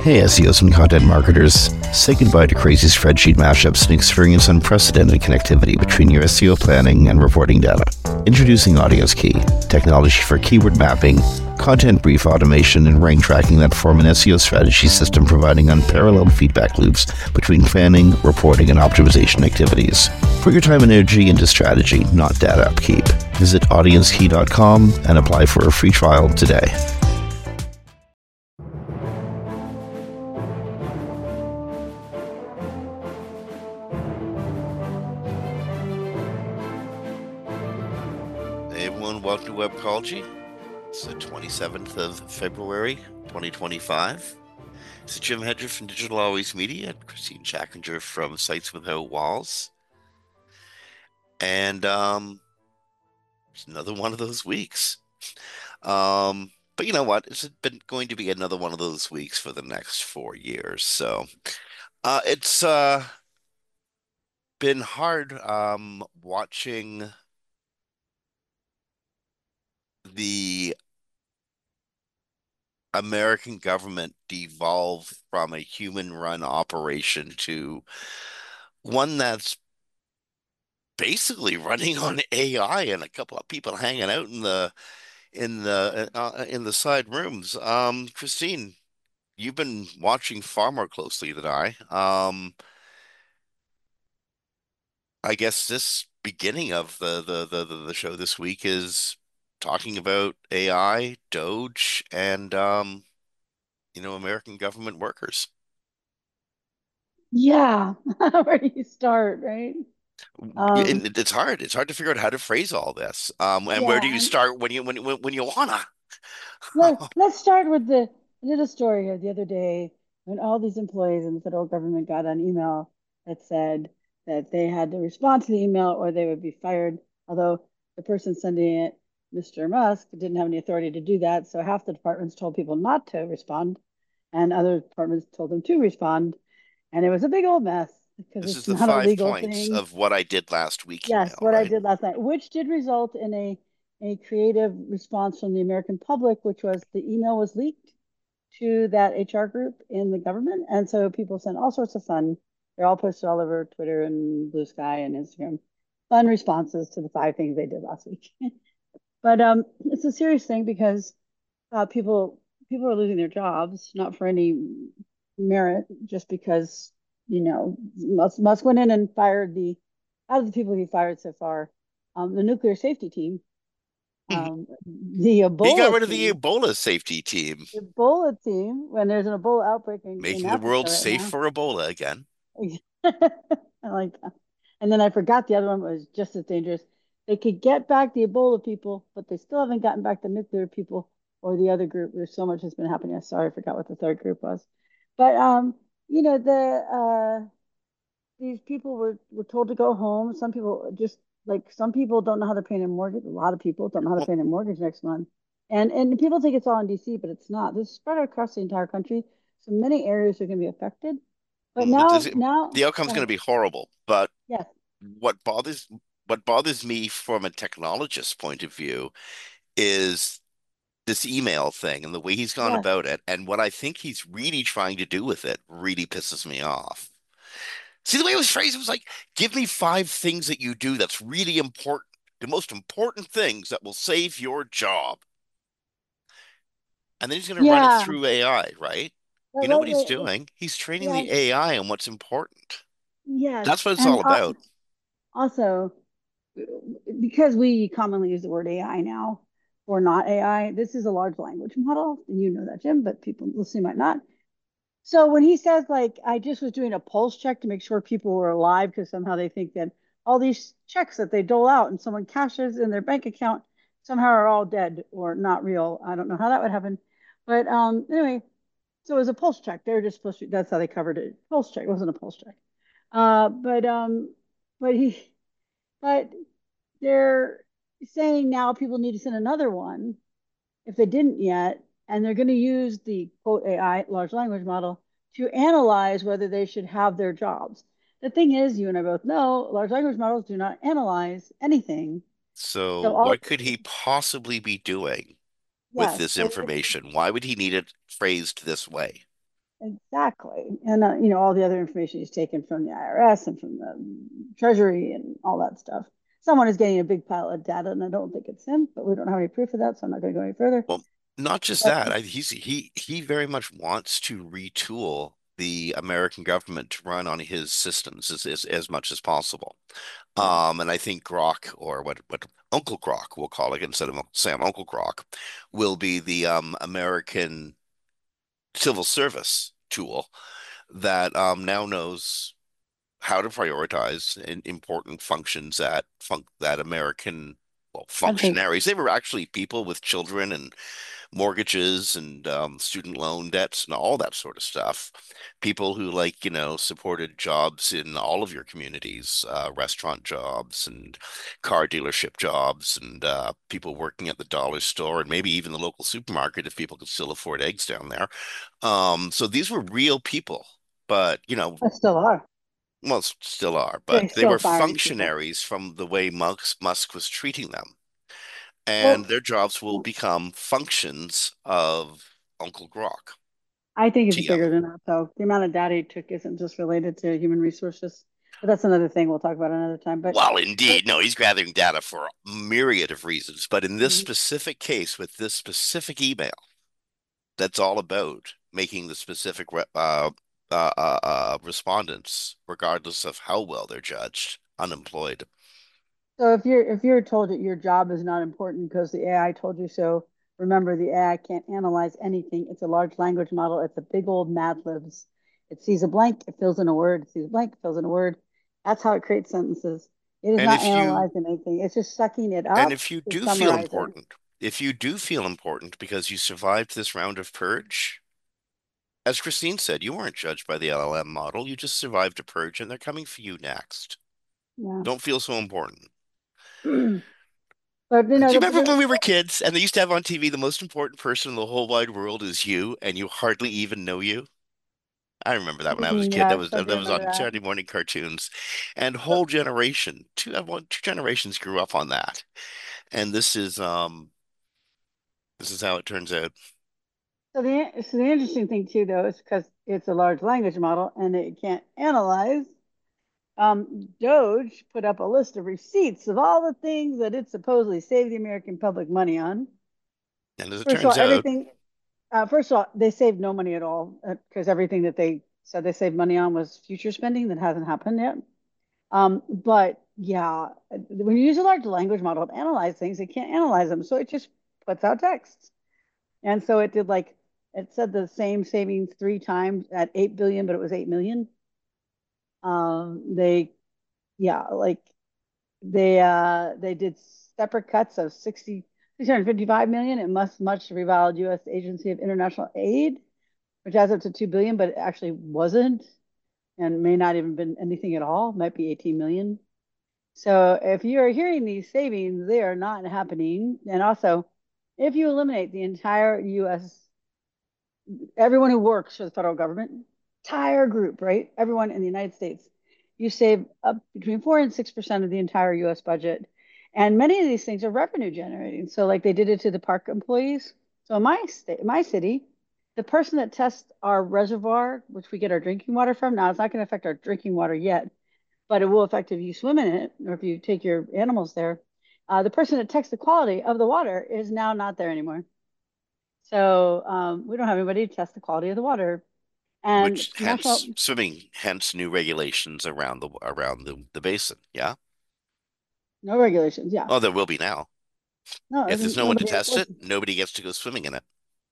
Hey SEOs and content marketers, say goodbye to crazy spreadsheet mashups and experience unprecedented connectivity between your SEO planning and reporting data. Introducing Audience Key, technology for keyword mapping, content brief automation, and rank tracking that form an SEO strategy system providing unparalleled feedback loops between planning, reporting, and optimization activities. Put your time and energy into strategy, not data upkeep. Visit audiencekey.com and apply for a free trial today. Hey everyone, welcome to Webcology. It's the 27th of February, 2025. This is Jim Hedger from Digital Always Media and Christine Schackinger from Sites Without Walls. And it's another one of those weeks. But you know what? It's been going to be another one of those weeks for the next 4 years. So it's been hard watching the American government devolve from a human-run operation to one that's basically running on AI and a couple of people hanging out in the side rooms. Christine, you've been watching far more closely than I. I guess this beginning of the show this week is talking about AI, Doge, and American government workers. Yeah, where do you start, right? Um, It's hard. It's hard to figure out how to phrase all this. And where do yeah, you and start when you wanna? let's start with the little story here the other day when all these employees in the federal government got an email that said that they had to respond to the email or they would be fired. Although the person sending it, Mr. Musk, didn't have any authority to do that, so half the departments told people not to respond, and other departments told them to respond, and it was a big old mess because This is it's the not a five legal points thing. of what I did last week Yes, email, what I right? did last night, which did result in a creative response from the American public, which was the email was leaked to that HR group in the government. And so people sent all sorts of fun. They're all posted all over Twitter and Blue Sky and Instagram. Fun responses to the 5 things they did last week. But it's a serious thing because people are losing their jobs, not for any merit, just because Musk went in and fired the out of the people he fired so far, the nuclear safety team, the He got Ebola rid of the team, Ebola safety team, when there's an Ebola outbreak in making the Africa world right safe now. for Ebola again. I like that. And then I forgot the other one was just as dangerous. They could get back the Ebola people, but they still haven't gotten back the nuclear people or the other group. There's so much that's been happening. I'm sorry, I forgot what the third group was. But these people were told to go home. Some people just like some people don't know how to pay their mortgage. A lot of people don't know how to Well, pay their mortgage next month. And people think it's all in DC, but it's not. This is spread across the entire country. So many areas are going to be affected. But the outcome's go going to ahead. be horrible. But Yes. what bothers what bothers me from a technologist point of view is this email thing and the way he's gone Yes. about it, and what I think he's really trying to do with it really pisses me off. See the way it was phrased? It was like, give me 5 things that you do that's really important, the most important things that will save your job. And then he's going to run it Yeah. through AI, right? You know what he's Wait. doing? He's training Yes. the AI on what's important. Yes. That's what it's And all about. also, because we commonly use the word AI now or not AI, this is a large language model. You know that, Jim, but people listening might not. So when he says, like, I just was doing a pulse check to make sure people were alive because somehow they think that all these checks that they dole out and someone cashes in their bank account somehow are all dead or not real. I don't know how that would happen. But anyway, so it was a pulse check. They were just supposed to, that's how they covered it. Pulse check. It wasn't a pulse check. Uh, but um, but he, but they're saying now people need to send another one if they didn't yet, and they're going to use the quote AI large language model to analyze whether they should have their jobs. The thing is, you and I both know large language models do not analyze anything. So So all what could he possibly be doing with yes, this information? Why would he need it phrased this way? Exactly. And, all the other information he's taken from the IRS and from the Treasury and all that stuff. Someone is getting a big pile of data, and I don't think it's him, but we don't have any proof of that, so I'm not going to go any further. Well, not just But that. He very much wants to retool the American government to run on his systems as much as possible. yeah, And I think Grok, or what Uncle Grok we'll call it instead of Uncle Sam, Uncle Grok, will be the American civil service tool that now knows how to prioritize important functions that American, well, country. functionaries. They were actually people with children and mortgages and student loan debts and all that sort of stuff. People who, like, supported jobs in all of your communities, restaurant jobs and car dealership jobs and people working at the dollar store and maybe even the local supermarket if people could still afford eggs down there. So these were real people, but I still are. well, still are, They're but they still were firing people. functionaries from the way Musk was treating them, and Well, their jobs will become functions of Uncle Grok, I think it's TM. bigger than that, though. The amount of data he took isn't just related to human resources, but that's another thing we'll talk about another time. Well, But indeed, no, he's gathering data for a myriad of reasons, but in this mhm. specific case, with this specific email, that's all about making the specific respondents, regardless of how well they're judged, unemployed. So if you're told that your job is not important because the AI told you so, remember the AI can't analyze anything. It's a large language model. It's a big old Mad Libs. It sees a blank, it fills in a word. It sees a blank, it fills in a word. That's how it creates sentences. It is And not if you analyzing anything. It's just sucking it and up if you to do feel summarize it. important, if you do feel important because you survived this round of purge, as Christine said, you weren't judged by the LLM model. You just survived a purge and they're coming for you next. Yeah. Don't feel so important. But Do you remember when we were kids and they used to have on TV the most important person in the whole wide world is you and you hardly even know you? I remember that when I was a kid. That yes, was I that do was remember on that. Saturday morning cartoons. And whole generation, two generations grew up on that. And this is how it turns out. So the interesting thing too, though, is because it's a large language model and it can't analyze. Doge put up a list of receipts of all the things that it supposedly saved the American public money on. And as it First of turns all, out, everything. First of all, they saved no money at all because everything that they said they saved money on was future spending that hasn't happened yet. But yeah, when you use a large language model to analyze things, it can't analyze them, so it just puts out text. And so it did like it said the same savings three times at 8 billion, but it was 8 million. They yeah, like they did separate cuts of 655 million. It must much reviled U.S. Agency of International Aid, which adds up to 2 billion, but it actually wasn't and may not even been anything at all. Might be 18 million. So if you are hearing these savings, they are not happening. And also, if you eliminate the entire U.S. everyone who works for the federal government, entire group, right? Everyone in the United States, you save up between 4 and 6% of the entire U.S. budget. And many of these things are revenue generating. So, like they did it to the park employees. So, in my state, my city, the person that tests our reservoir, which we get our drinking water from, now it's not going to affect our drinking water yet, but it will affect if you swim in it or if you take your animals there. The person that checks the quality of the water is now not there anymore. So we don't have anybody to test the quality of the water. And which hence national, swimming, hence new regulations around the basin. Yeah. no regulations. Yeah. Oh, there will be now. No, If there's no one to nobody test it, enforces. nobody gets to go swimming in it.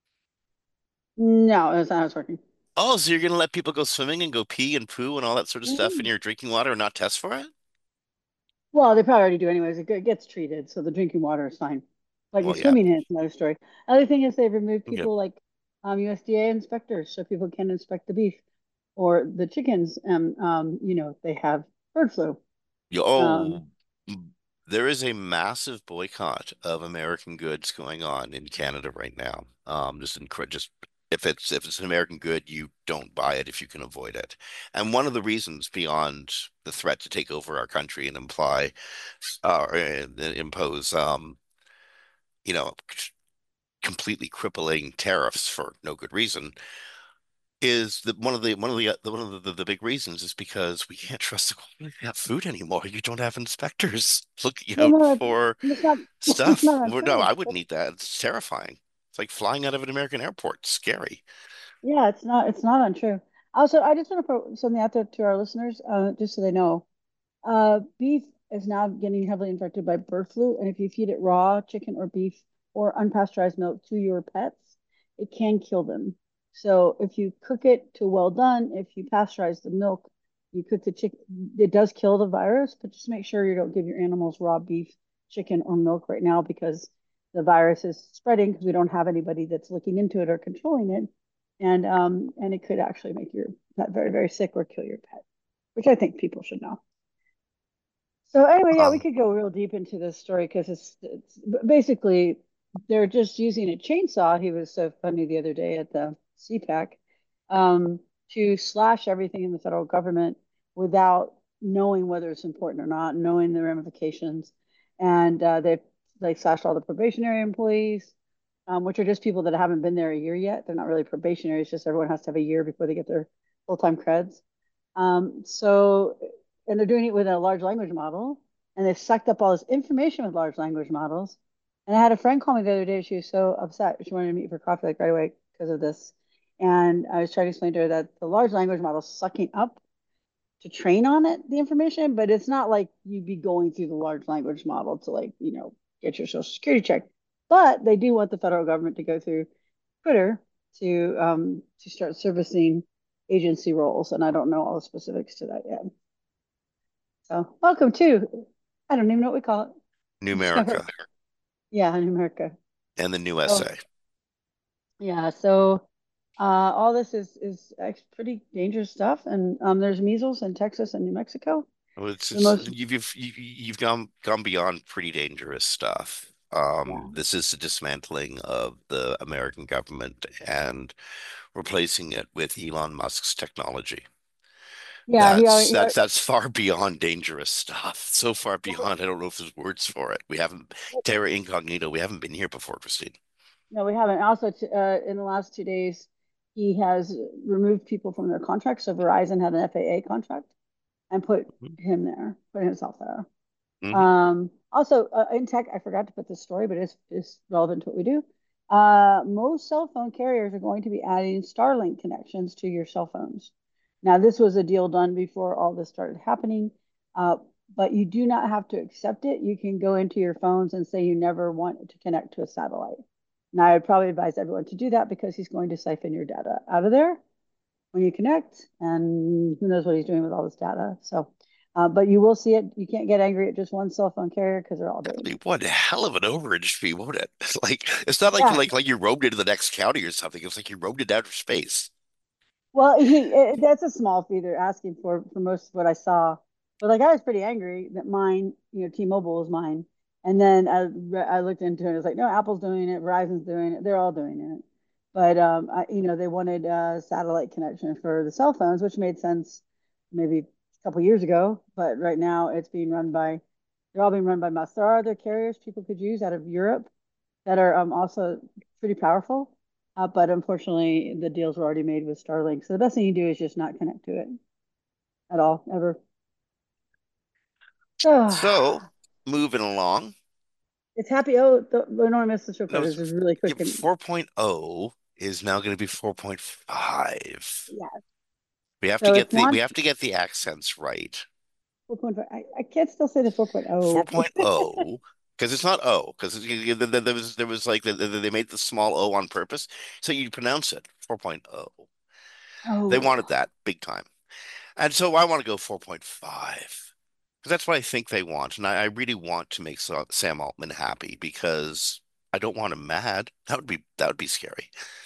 No, that's not how it's working. Oh, so you're gonna let people go swimming and go pee and poo and all that sort of stuff in Mm. your drinking water and not test for it? Well, they probably already do anyways. It gets treated, so the drinking water is fine. Like the Well, yeah. swimming in, it's another story. Other thing is they've removed Okay. people like USDA inspectors, so people can inspect the beef or the chickens, and they have bird flu. Um, Oh, there is a massive boycott of American goods going on in Canada right now. Just if it's an American good, you don't buy it if you can avoid it. And one of the reasons beyond the threat to take over our country and impose you know, completely crippling tariffs for no good reason is that one of the big reasons is because we can't trust the quality of that food anymore. You don't have inspectors looking Well, out no, for it's not. It's stuff. not Well, no, untrue. I wouldn't eat that. It's terrifying. It's like flying out of an American airport. It's scary. Yeah, it's not. It's not untrue. Also, I just want to put something out there to our listeners, just so they know. Beef is now getting heavily infected by bird flu, and if you feed it raw chicken or beef or unpasteurized milk to your pets, it can kill them. So if you cook it to well done, if you pasteurize the milk, you cook the chicken, it does kill the virus, but just make sure you don't give your animals raw beef, chicken, or milk right now because the virus is spreading because we don't have anybody that's looking into it or controlling it, and it could actually make your pet very, very sick or kill your pet, which I think people should know. So anyway, yeah, we Um, could go real deep into this story because it's basically they're just using a chainsaw. He was so funny the other day at the CPAC, to slash everything in the federal government without knowing whether it's important or not, knowing the ramifications. And they slashed all the probationary employees, which are just people that haven't been there a year yet. They're not really probationary. It's just everyone has to have a year before they get their full-time creds. So, and they're doing it with a large language model, and they've sucked up all this information with large language models. And I had a friend call me the other day. She was so upset. She wanted to meet for coffee like right away because of this. And I was trying to explain to her that the large language model is sucking up to train on it the information, but it's not like you'd be going through the large language model to like, get your social security check. But they do want the federal government to go through Twitter to start servicing agency roles, and I don't know all the specifics to that yet. So welcome to, I don't even know what we call it. Numerica Yeah, in America. and the new So essay. yeah, so all this is pretty dangerous stuff, and there's measles in Texas and New Mexico. Well, The most, you've gone beyond pretty dangerous stuff. yeah, This is the dismantling of the American government and replacing it with Elon Musk's technology. yeah. That's far beyond dangerous stuff. So far beyond, I don't know if there's words for it. We haven't Terra Incognito. We haven't been here before, Christine. No, we haven't. Also, in the last 2 days, he has removed people from their contracts. So Verizon had an FAA contract and put him there, put himself there. Mm-hmm. Also, in tech, I forgot to put this story, but it's relevant to what we do. Most cell phone carriers are going to be adding Starlink connections to your cell phones. Now, this was a deal done before all this started happening, uh, but you do not have to accept it. You can go into your phones and say you never want to connect to a satellite. Now, I would probably advise everyone to do that because he's going to siphon your data out of there when you connect, and who knows what he's doing with all this data. So, but you will see it. You can't get angry at just one cell phone carrier because they're all That'd doing be it. one hell of an overage fee, won't it? Like it's not Yeah. like you roamed into the next county or something. It's like you roamed into outer space. Well, that's a small fee they're asking for most of what I saw. But like I was pretty angry that mine, T-Mobile is mine. And then I looked into it. And it was like, no, Apple's doing it, Verizon's doing it. They're all doing it. But they wanted a satellite connection for the cell phones, which made sense maybe a couple years ago. But right now, they're all being run by Musk. There are other carriers people could use out of Europe that are also pretty powerful. But unfortunately, the deals were already made with Starlink. So the best thing you do is just not connect to it at all, ever. So So moving along, it's happy. Oh, the enormous the show no, code is just really quick. And 4.0 is now going to be 4.5. yeah, We so it's one have to get the accents right. 4.5. I can't still say the 4.0. 4.0 because it's not O because there was like they made the small O on purpose, so you pronounce it 4.0. They wanted Oh, that big time. And so I want to go 4.5 because that's what I think they want. And I really want to make Sam Altman happy because I don't want him mad. That would be scary.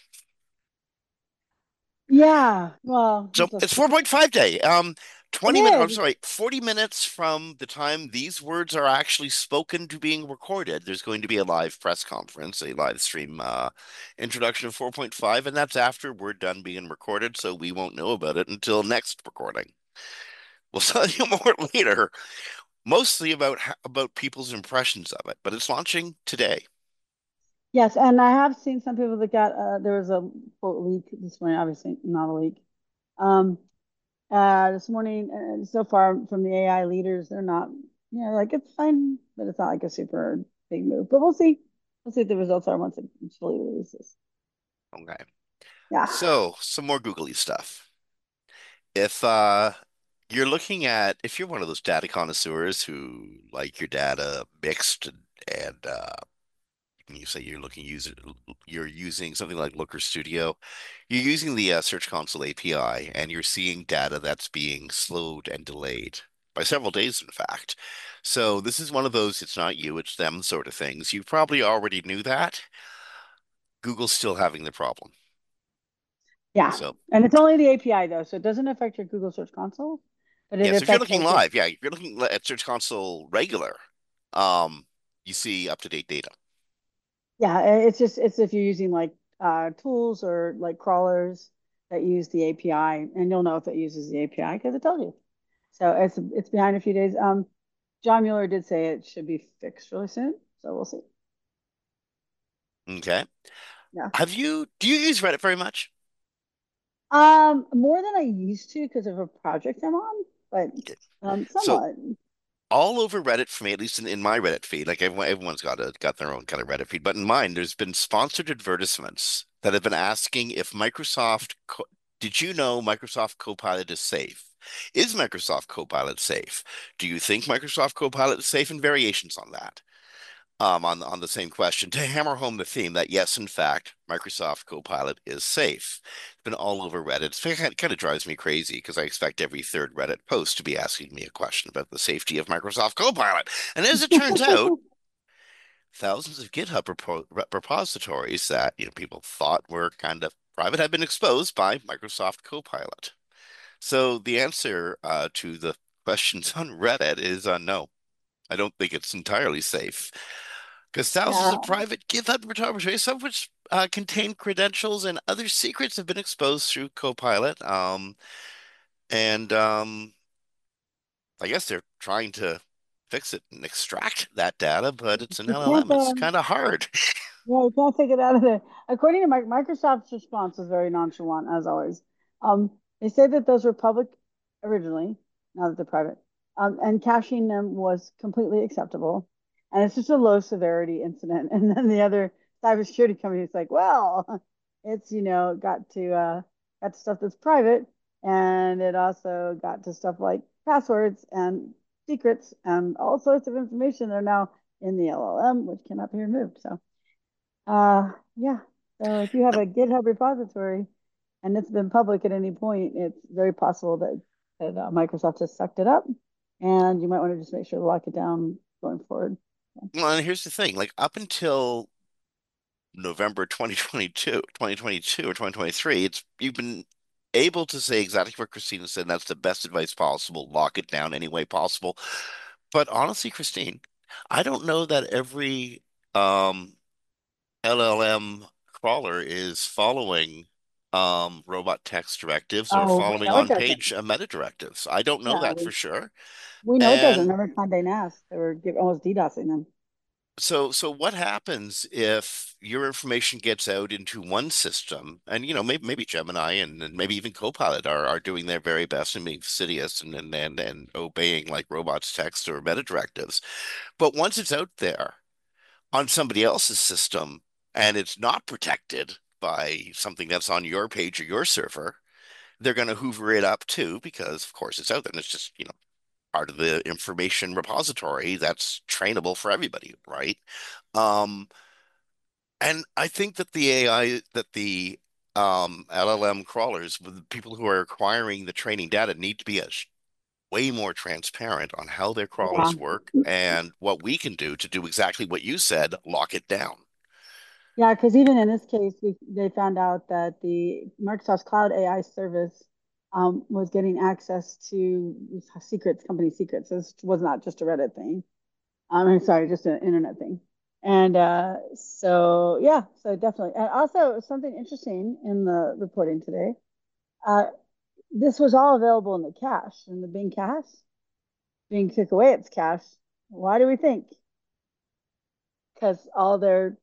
yeah. Well, So he's less it's scary. 4.5 day. It 20 minutes, I'm is. sorry, 40 minutes from the time these words are actually spoken to being recorded. There's going to be a live press conference, a live stream introduction of 4.5, and that's after we're done being recorded, so we won't know about it until next recording. We'll tell you more later, mostly about people's impressions of it, but it's launching today. Yes, and I have seen some people that got there was a quote leak this morning, obviously not a leak. Um, this morning, so far from the AI leaders, they're not, like it's fine, but it's not like a super big move. But we'll see. We'll see what the results are once it fully releases. Okay. Yeah. So, some more googly stuff. If you're looking at if you're one of those data connoisseurs who like your data mixed and you say you're using something like Looker Studio, you're using the Search Console API and you're seeing data that's being slowed and delayed by several days, in fact. So this is one of those it's not you, it's them sort of things. You probably already knew that. Google's still having the problem. Yeah. So And it's only the API though, so it doesn't affect your Google Search Console, but it yeah, so if you're affects looking like your, live, yeah, if you're looking at Search Console regular, um, you see up-to-date data. yeah, it's if you're using like tools or like crawlers that use the API, and you'll know if it uses the API because it tells you. So it's behind a few days. John Mueller did say it should be fixed really soon, so we'll see. Okay. Yeah. Do you use Reddit very much? More than I used to because of a project I'm on, but Okay. So somewhat. all over Reddit for me, at least in my Reddit feed, like everyone's got their own kind of Reddit feed, but in mine, there's been sponsored advertisements that have been asking if did you know Microsoft Copilot is safe? Is Microsoft Copilot safe? Do you think Microsoft Copilot is safe? And variations on that. On the same question to hammer home the theme that yes, in fact, Microsoft Copilot is safe. It's been all over Reddit. It kind of drives me crazy because I expect every third Reddit post to be asking me a question about the safety of Microsoft Copilot. And as it turns out, thousands of GitHub repositories that people thought were kind of private have been exposed by Microsoft Copilot. So the answer to the questions on Reddit is no. I don't think it's entirely safe because thousands Yeah, of private GitHub repositories, some of which contain credentials and other secrets, have been exposed through Copilot. And I guess they're trying to fix it and extract that data, but it's an you can't. LLM. It's kind of hard. Yeah, you can't take it out of there. According to Microsoft's response was very nonchalant, as always. They said that those were public originally, now that they're private, and caching them was completely acceptable. And it's just a low severity incident. And then the other cybersecurity company is like, well, it's got to stuff that's private, and it also got to stuff like passwords and secrets and all sorts of information that are now in the LLM, which cannot be removed. So. Yeah. So if you have a GitHub repository and it's been public at any point, it's very possible that Microsoft has sucked it up, and you might want to just make sure to lock it down going forward. Well, and here's the thing, like up until November 2022 or 2023, you've been able to say exactly what Christina said. That's the best advice possible. Lock it down any way possible. But honestly, Christine, I don't know that every um, LLM crawler is following robot text directives or Oh, we following know it on-page doesn't. meta directives. I don't know Yeah, that for sure. we know it doesn't. And Remember Condé Nast? They were almost DDoSing them. so what happens if your information gets out into one system and maybe Gemini and maybe even Copilot are doing their very best and being fastidious and obeying like robots text or meta directives. But once it's out there on somebody else's system and it's not protected by something that's on your page or your server, they're going to hoover it up too because of course it's out there and it's just, part of the information repository that's trainable for everybody, right? Um, and I think that the LLM crawlers, with the people who are acquiring the training data, need to be way more transparent on how their Yeah. crawlers work and what we can do to do exactly what you said, lock it down. Yeah, because even in this case, they found out that the Microsoft's Cloud AI service was getting access to secrets, company secrets. This was not just a Reddit thing. I'm sorry, just an internet thing. And so, yeah, so definitely. And also, something interesting in the reporting today. Uh, this was all available in the cache, in the Bing cache. Bing took away its cache. Why do we think? Because all their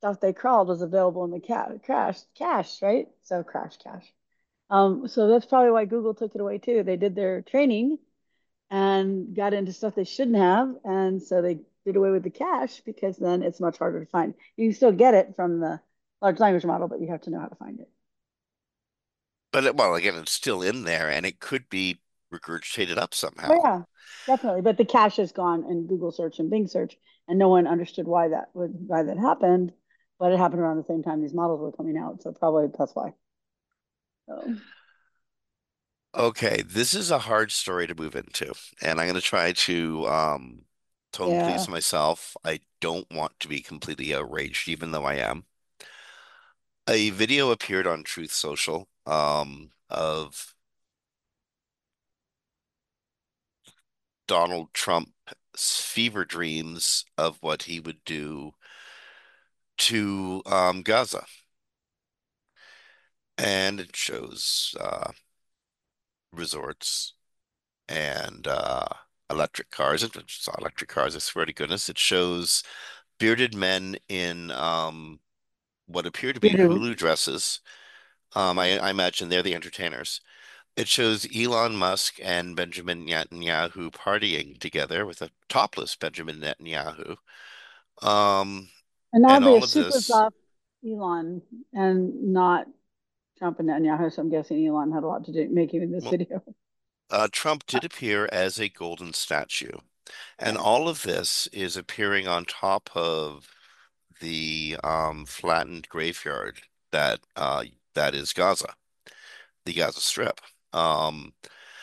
stuff they crawled was available in the cache, right? So crash cache. So that's probably why Google took it away too. They did their training and got into stuff they shouldn't have, and so they did away with the cache because then it's much harder to find. You can still get it from the large language model, but you have to know how to find it. But well, again, it's still in there and it could be regurgitated up Oh somehow. yeah, definitely. But the cache is gone in Google search and Bing search, and no one understood why that happened. But it happened around the same time these models were coming out, so probably that's why. So Okay, this is a hard story to move into, and I'm going to try to tone yeah, police myself. I don't want to be completely outraged, even though I am. A video appeared on Truth Social of Donald Trump's fever dreams of what he would do to Gaza. And it shows resorts and electric cars. It's not electric cars, I swear to goodness. It shows bearded men in what appear to be Voodoo. Hulu dresses. I imagine they're the entertainers. It shows Elon Musk and Benjamin Netanyahu partying together with a topless Benjamin Netanyahu. Um, And and oddly, a all of super this, soft Elon and not Trump and Netanyahu. So I'm guessing Elon had a lot to do making this well, video. Trump did appear as a golden statue. And Yeah. all of this is appearing on top of the flattened graveyard that is Gaza, the Gaza Strip. Um,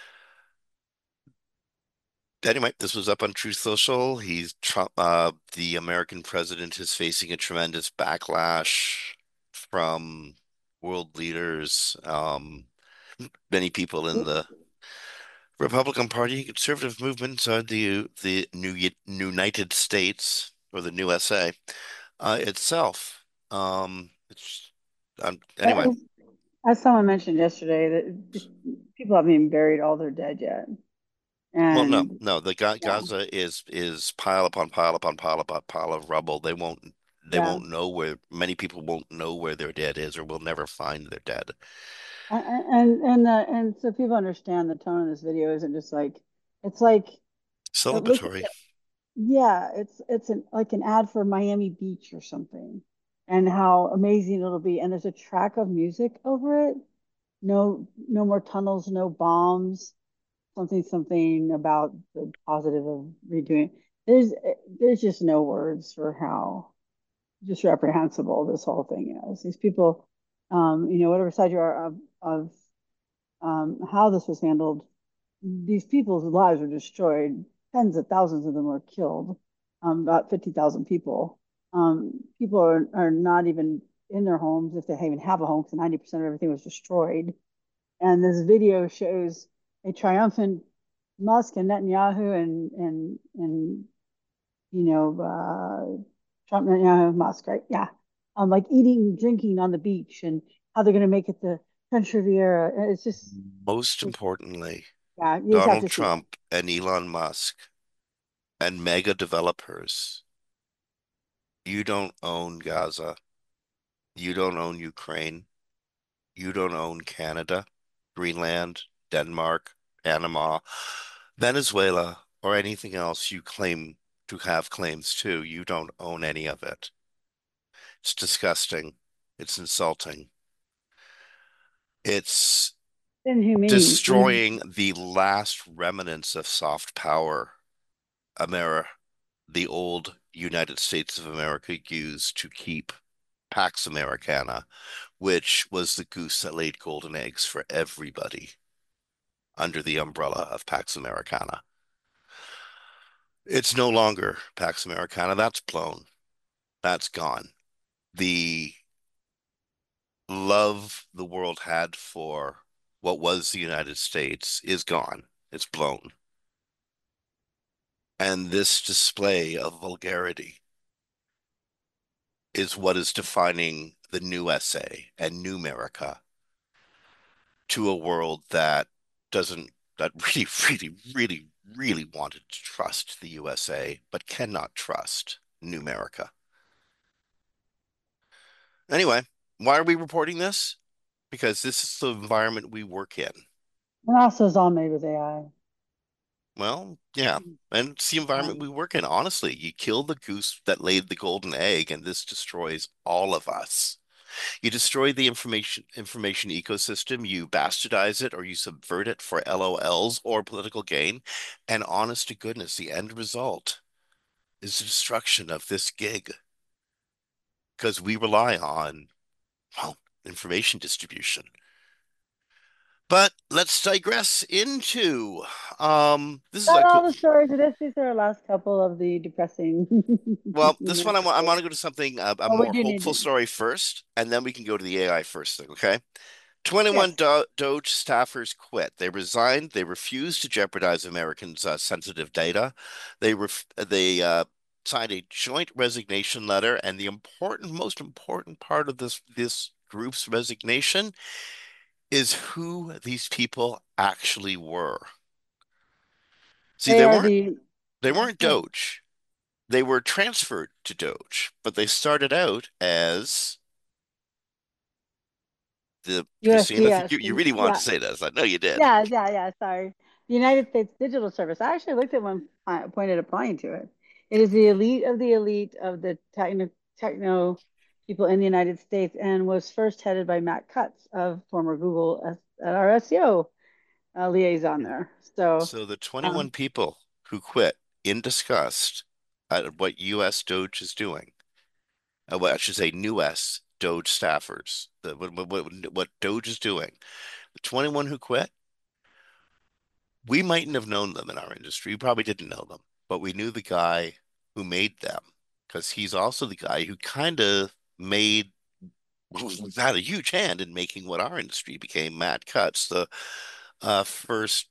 anyway, this was up on Truth Social. He's Trump, the American president is facing a tremendous backlash from world leaders, many people in the Republican Party, conservative movement, the new United States or the new SA itself. It's anyway. As, as someone mentioned yesterday, that people haven't even buried all their dead yet. Well, no, And no. The yeah, Gaza is pile upon pile upon pile upon pile of rubble. They yeah. won't know where many people won't know where their dead is or will never find their dead. And so people understand the tone of this video isn't just like it's like look Celebratory. yeah, it's like an ad for Miami Beach or something, and how amazing it'll be. And there's a track of music over it. No more tunnels, no bombs. Something about the positive of redoing. There's just no words for how just reprehensible this whole thing is. These people, whatever side you are of how this was handled, these people's lives were destroyed. Tens of thousands of them were killed. About 50,000 people. People are not even in their homes if they even have a home, because 90% of everything was destroyed. And this video shows a triumphant Musk and Netanyahu and Trump, Netanyahu, Musk, right? Yeah, like eating, drinking on the beach, and how they're going to make it the country of the era. Most It's importantly, yeah, you just have Donald to see it. Trump and Elon Musk and mega developers. You don't own Gaza. You don't own Ukraine. You don't own Canada, Greenland, Denmark, Panama, Venezuela, or anything else you claim to have claims to. You don't own any of it. It's disgusting. It's insulting. It's Inhumane. destroying the last remnants of soft power America, the old United States of America used to keep Pax Americana, which was the goose that laid golden eggs for everybody under the umbrella of Pax Americana. It's no longer Pax Americana. That's blown. That's gone. The love the world had for what was the United States is gone. It's blown. And this display of vulgarity is what is defining the new essay and new America to a world that doesn't, that really, really, really, really wanted to trust the USA, but cannot trust new America. Anyway, why are we reporting this? Because this is the environment we work in. NASA is all made with AI. Well, yeah. And it's the environment we Um, work in. Honestly, you kill the goose that laid the golden egg, and this destroys all of us. You destroy the information ecosystem, you bastardize it, or you subvert it for LOLs or political gain. And honest to goodness, the end result is the destruction of this gig because we rely on, well, information distribution. But let's digress into this is Not a all cool. the stories of this. These are our last couple of the depressing, Well, you this know, one I stories. want to go to something a Well, we more do need hopeful to. story first, and then we can go to the AI first thing, okay? 21 Yes, Doge staffers quit. They resigned. They refused to jeopardize Americans' sensitive data. They signed a joint resignation letter, and the most important part of this group's resignation is who these people actually were. See, they are the. they Yeah, weren't go ahead. Doge. They were transferred to Doge, but they started out as the Christine. I think USGS. you really wanted to Yeah, say this. I know you did. yeah. Sorry. The United States Digital Service. I actually looked at one point at applying to it. It is the elite of the techno people in the United States and was first headed by Matt Cutts of former Google our SEO liaison there. So, So the 21 um, people who quit in disgust at what U.S. Doge is doing, what I should say, U.S. Doge staffers, what Doge is doing, the 21 who quit, we mightn't have known them in our industry. We probably didn't know them, but we knew the guy who made them because he's also the guy who kind of made, had a huge hand in making what our industry became. Matt Cutts, the first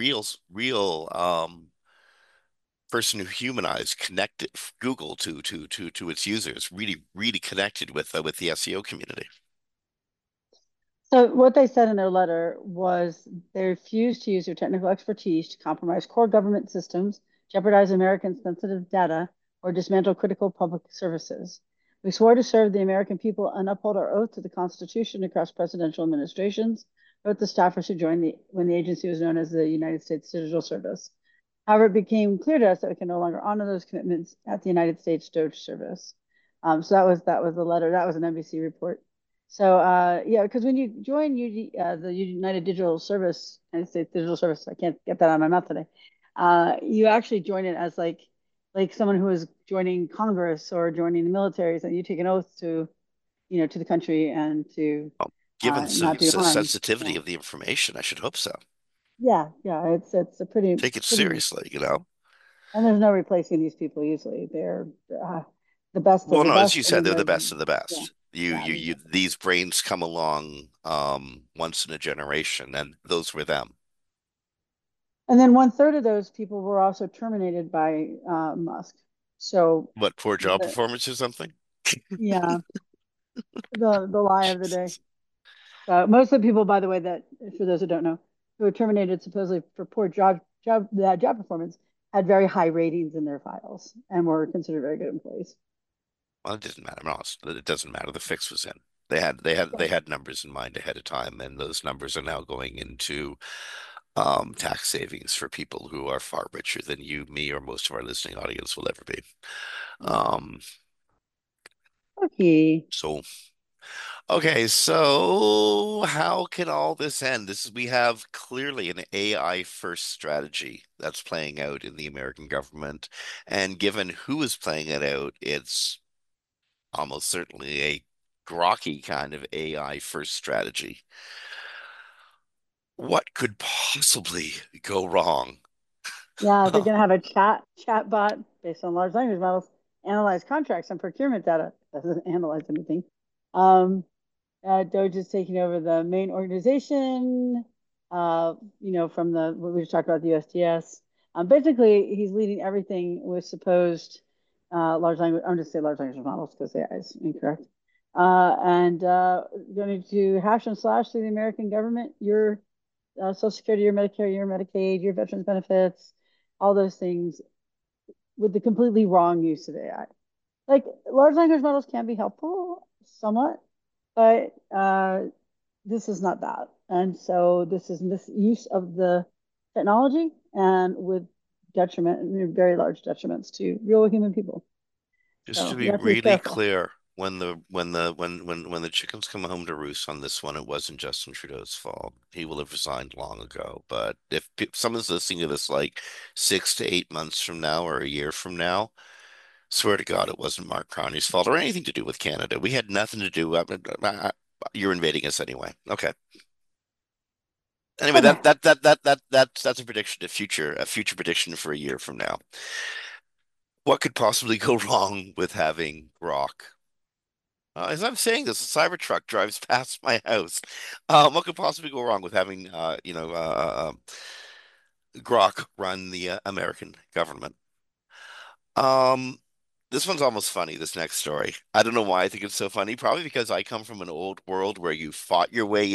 real person who humanized connected Google to its users, really connected with the SEO community. so what they said in their letter was they refused to use their technical expertise to compromise core government systems, jeopardize American sensitive data, or dismantle critical public services. We swore to serve the American people and uphold our oath to the Constitution across presidential administrations, wrote the staffers who joined when the agency was known as the United States Digital Service. However, it became clear to us that we can no longer honor those commitments at the United States Doge Service. So that was the letter. That was an NBC report. So yeah, because when you join the United Digital Service, United States Digital Service, I can't get that out of my mouth today. You actually join it as like someone who is joining Congress or joining the military, so you take an oath to to the country and to Well, given not do the harm. sensitivity Yeah, of the information, I should hope so. yeah. It's a Take it pretty, seriously, you know. and there's no replacing these people usually. They're the best of Well, the no, as best, you and said, then they're the there's best of the yeah, best. yeah. These brains come along once in a generation, and those were them. And then one third of those people were also terminated by Musk. So What, poor job the performance or something? yeah, the lie of the day. So most of the people, by the way, that for those who don't know, who were terminated supposedly for poor job performance had very high ratings in their files and were considered very good employees. Well, it doesn't matter. No, it doesn't matter. The fix was in. Yeah. They had numbers in mind ahead of time, and those numbers are now going into tax savings for people who are far richer than you, me, or most of our listening audience will ever be. Um, Okay. so okay, so how can all this end? We have clearly an AI first strategy that's playing out in the American government, and given who is playing it out, it's almost certainly a grokky kind of AI first strategy. What could possibly go wrong? Yeah, they're going to have a chat bot based on large language models analyze contracts and procurement data. Doesn't analyze anything. Um, Doge is taking over the main organization, from what we just talked about, the USDS. Basically, he's leading everything with supposed large language, I'm just say large language models because AI is incorrect. And going to hash and slash through the American government, your Social Security, your Medicare, your Medicaid, your veterans benefits, all those things with the completely wrong use of AI. Like large language models can be helpful somewhat, but this is not that. And so this is misuse of the technology and with detriment, very large detriments to real human people. Just to So be you have to be really careful. clear, when the chickens come home to roost on this one, it wasn't Justin Trudeau's fault. He will have resigned long ago. But if someone's listening to this like 6 to 8 months from now or a year from now, swear to God, it wasn't Mark Carney's fault or anything to do with Canada. We had nothing to do. You're invading us anyway. Okay. Anyway, Okay. that's a future prediction for a year from now. What could possibly go wrong with having Grok? As I'm saying this, a Cybertruck drives past my house. What could possibly go wrong with having, Grok run the American government? Um, this one's almost funny, this next story. I don't know why I think it's so funny. Probably because I come from an old world where you fought your way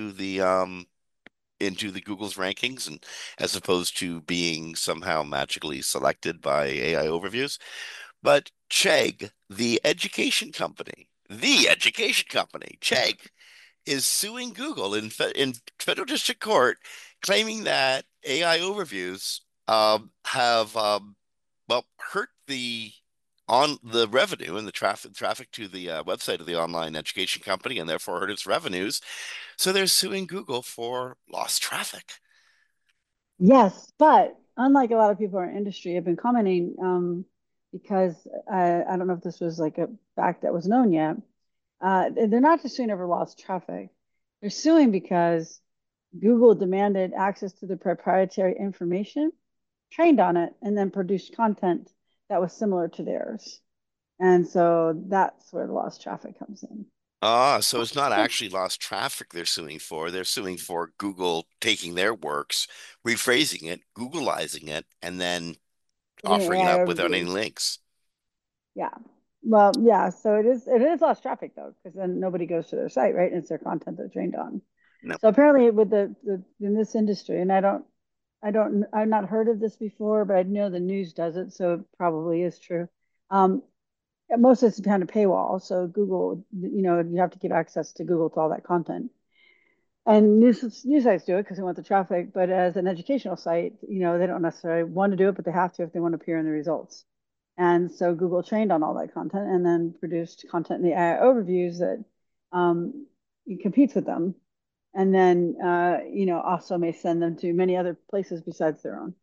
into the Google's rankings and as opposed to being somehow magically selected by AI overviews. But Chegg, the education company, Chegg, is suing Google in federal district court, claiming that AI overviews have well hurt the revenue and the traffic to the website of the online education company, and therefore hurt its revenues. So they're suing Google for lost traffic. Yes, but unlike a lot of people in our industry have been commenting, because I don't know if this was like a fact that was known yet. They're not just suing over lost traffic. They're suing because Google demanded access to the proprietary information, trained on it, and then produced content that was similar to theirs. And so that's where the lost traffic comes in. Ah, so it's not actually lost traffic they're suing for. They're suing for Google taking their works, rephrasing it, Googleizing it, and then Putting offering it AI up without any overviews. links. Yeah. Well, yeah. So it is lost traffic though, because then nobody goes to their site, right? And it's their content they're trained on. No. So apparently with the in this industry, and I've not heard of this before, but I know the news does it, so it probably is true. Um, Most of it's behind a paywall, so Google, you have to give access to Google to all that content. And news sites do it because they want the traffic, but as an educational site, they don't necessarily want to do it, but they have to if they want to appear in the results. And so Google trained on all that content and then produced content in the AI overviews that um, competes with them, and then also may send them to many other places besides their own.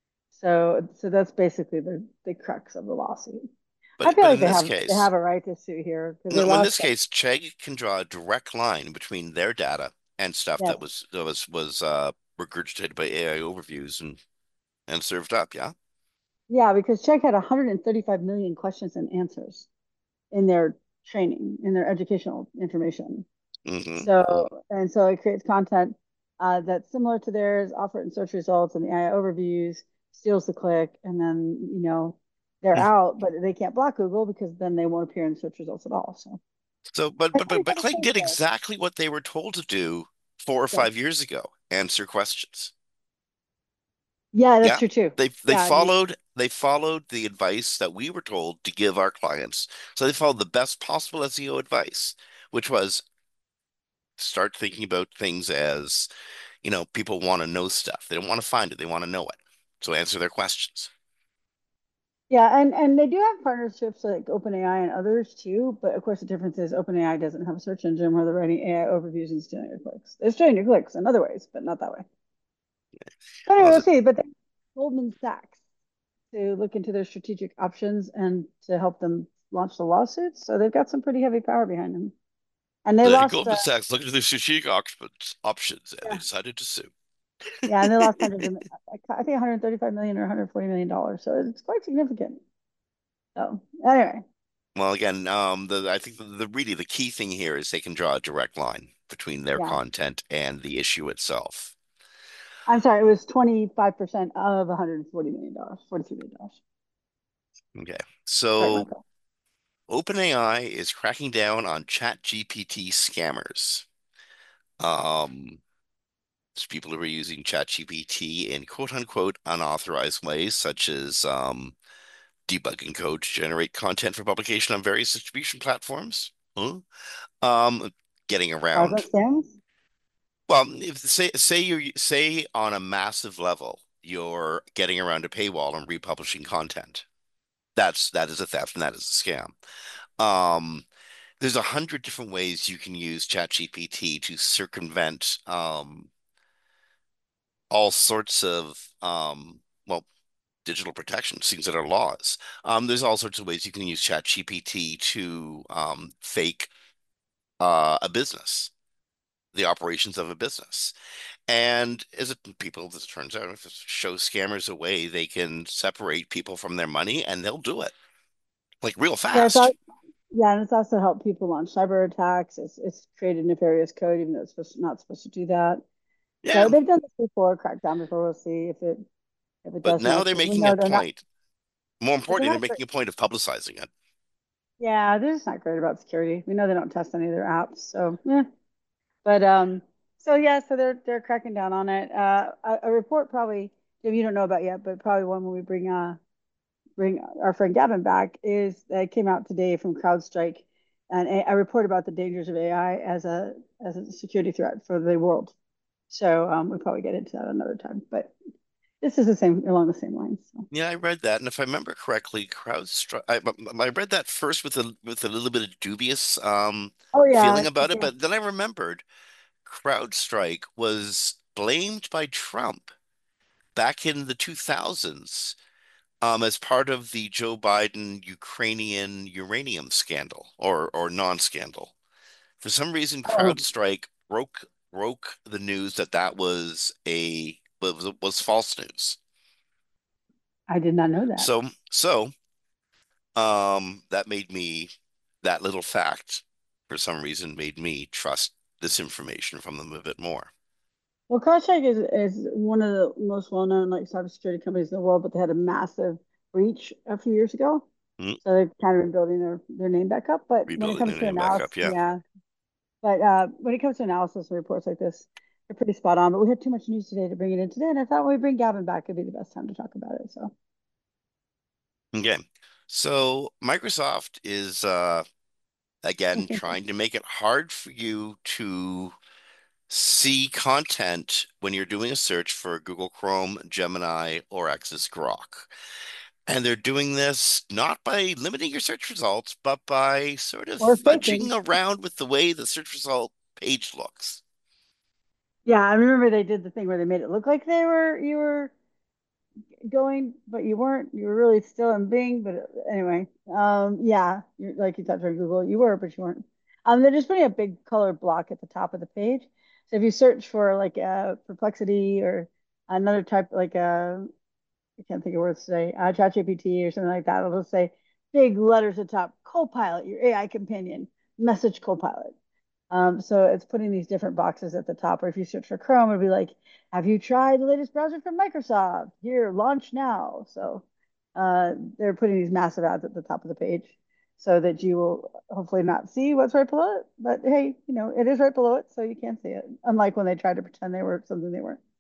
So that's basically the crux of the lawsuit. I But feel but like in they this have they case, have a right to sue here because they no, in lost this that. case, Chegg can draw a direct line between their data and stuff Yes. that was regurgitated by AI overviews and served up, yeah? Yeah, because Chegg had 135 million questions and answers in their training, in their educational information. Hmm. So it creates content that's similar to theirs, offered in search results and the AI overviews, steals the click, and then they're out, but they can't block Google because then they won't appear in search results at all. So So, but I but think but it's but Clegg did unfair. exactly what they were told to do 4 or 5 years ago, answer questions. Yeah, that's Yeah, true too. they Yeah, followed the advice that we were told to give our clients. So they followed the best possible SEO advice, which was start thinking about things as, people want to know stuff. They don't want to find it, they want to know it. So answer their questions. yeah, and they do have partnerships like OpenAI and others too. But of course, the difference is OpenAI doesn't have a search engine where they're writing AI overviews and stealing your clicks. They're stealing your clicks in other ways, but not that way. But anyway, Well, we'll see. But they Goldman Sachs to look into their strategic options and to help them launch the lawsuits. So they've got some pretty heavy power behind them. And they the lost, Goldman Sachs looked at the strategic options and they yeah, decided to sue. yeah, and they lost hundreds of, I think 135 million or 140 million dollars. So it's quite significant. So anyway, Well, again, I think the key thing here is they can draw a direct line between their yeah, content and the issue itself. I'm sorry, it was 25% of 140 million dollars, 43 million dollars. Okay, Sorry, so Michael. OpenAI is cracking down on ChatGPT scammers. Um, there's people who are using ChatGPT in quote unquote unauthorized ways, such as debugging code to generate content for publication on various distribution platforms. Huh? Um, getting Browser around. scams? Well, if say on a massive level, you're getting around a paywall and republishing content. That is a theft and that is a scam. Um, there's 100 different ways you can use ChatGPT to circumvent all sorts of well, digital protection, things that are laws. There's all sorts of ways you can use ChatGPT to fake a business, the operations of a business. And as people, as it turns out, if it shows scammers a way they can separate people from their money, and they'll do it like real Yeah, fast. yeah, and it's also helped people launch cyber attacks. It's created nefarious code, even though it's not supposed to do that. Yeah, So they've done this before, cracked down before. We'll see if it but does now next. they're We making a know they're not, point. More but they're importantly, they're not great. making a point of publicizing it. Yeah, they're just not great about security. We know they don't test any of their apps, so yeah. But so yeah, so they're cracking down on it. A report probably Jim, you don't know about yet, but probably one when we bring our friend Gavin back is that came out today from CrowdStrike, and a report about the dangers of AI as a security threat for the world. So we'll probably get into that another time, but this is the same along the same lines. So. Yeah, I read that, and if I remember correctly, CrowdStrike. I read that first with a little bit of dubious Oh yeah, feeling about it, yeah. but then I remembered CrowdStrike was blamed by Trump back in the 2000s as part of the Joe Biden Ukrainian uranium scandal or non-scandal. For some reason, Oh, CrowdStrike broke the news that that was false news. I did not know that. So that made me that little fact for some reason made me trust this information from them a bit more. Well, CrowdStrike is one of the most well-known like cybersecurity companies in the world, but they had a massive breach a few years ago. Mm, So they've kind of been building their name back up. But when it rebuilding comes their to name back analysis, up, yeah. yeah. But when it comes to analysis and reports like this, they're pretty spot on. But we had too much news today to bring it in today, and I thought when we bring Gavin back, it'd be the best time to talk about it. So Okay. So Microsoft is again trying to make it hard for you to see content when you're doing a search for Google Chrome, Gemini, or Access Grok. And they're doing this not by limiting your search results, but by sort of or fudging faking. around with the way the search result page looks. Yeah, I remember they did the thing where they made it look like you were going, but you weren't. You were really still in Bing. But anyway, yeah, you're like you touched on Google, you were, but you weren't. They're just putting a big color block at the top of the page. So if you search for like Perplexity or another type, like I can't think of words today, ChatGPT or something like that, it'll just say big letters at the top, Copilot, your AI companion, message Copilot. So it's putting these different boxes at the top. Or if you search for Chrome, it'll be like, have you tried the latest browser from Microsoft? Here, launch now. So they're putting these massive ads at the top of the page so that you will hopefully not see what's right below it. But hey, it is right below it, so you can see it. Unlike when they tried to pretend they were something they weren't.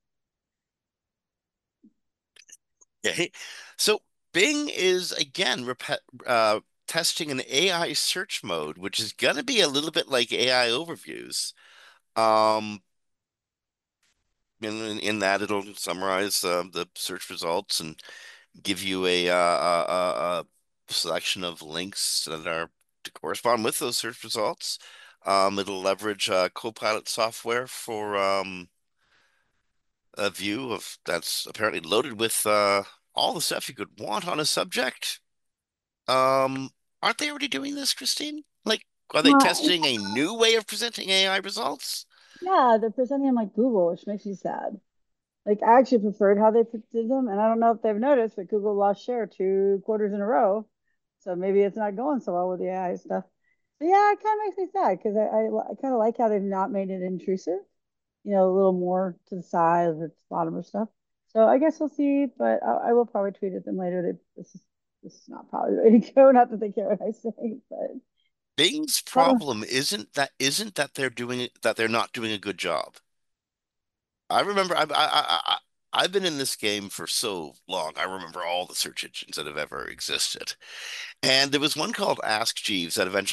Okay. So Bing is again testing an AI search mode, which is going to be a little bit like AI overviews. Um, in that it'll summarize the search results and give you a selection of links that are to correspond with those search results. It'll leverage Copilot software for a view of that's apparently loaded with all the stuff you could want on a subject. Um, aren't they already doing this, Christine? Like, are they Uh, testing a new way of presenting AI results? yeah, they're presenting them like Google, which makes me sad. Like I actually preferred how they did them, and I don't know if they've noticed, but Google lost share 2 quarters in a row, so maybe it's not going so well with the AI stuff. So yeah, it kind of makes me sad because I kind of like how they've not made it intrusive, a little more to the side or to the bottom of stuff. So I guess we'll see, but I will probably tweet at them later that this is not probably the way to go. Not that they care what I say, but Bing's uh, problem isn't that they're not doing a good job. I remember I've been in this game for so long. I remember all the search engines that have ever existed. And there was one called Ask Jeeves that eventually just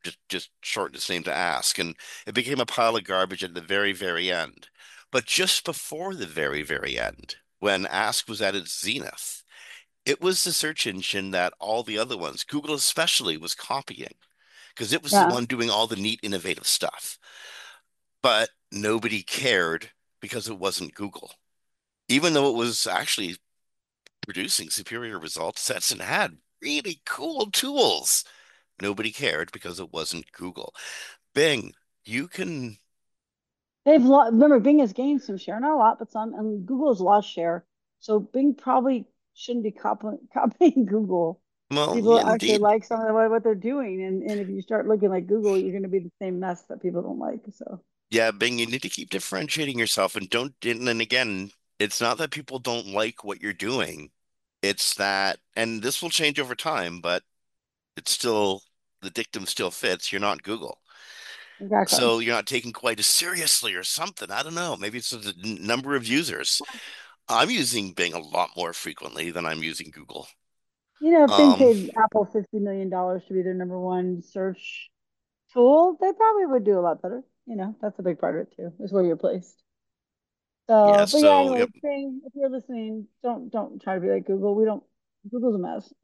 just shortened its name to Ask, and it became a pile of garbage at the very, very end. But just before the very, very end, when Ask was at its zenith, it was the search engine that all the other ones, Google especially, was copying because it was the Yeah. one doing all the neat, innovative stuff. But nobody cared because it wasn't Google, even though it was actually producing superior result sets and had really cool tools. Nobody cared because it wasn't Google. Bing, you can, Remember Bing has gained some share, not a lot, but some, and Google has lost share. So Bing probably shouldn't be copying Google. well, People actually indeed. like some of what they're doing, and if you start looking like Google, you're going to be the same mess that people don't like. So Yeah, Bing, you need to keep differentiating yourself and don't, and then again, it's not that people don't like what you're doing. It's that, and this will change over time, but it's still, the dictum still fits. You're not Google. exactly. So you're not taken quite as seriously or something. I don't know. Maybe it's the number of users. I'm using Bing a lot more frequently than I'm using Google. If Bing Um, paid Apple $50 million to be their number one search tool, they probably would do a lot better. That's a big part of it too, is where you're placed. yeah, But yeah, so anyway, yep. Bing, if you're listening, don't try to be like Google. We don't. Google's a mess.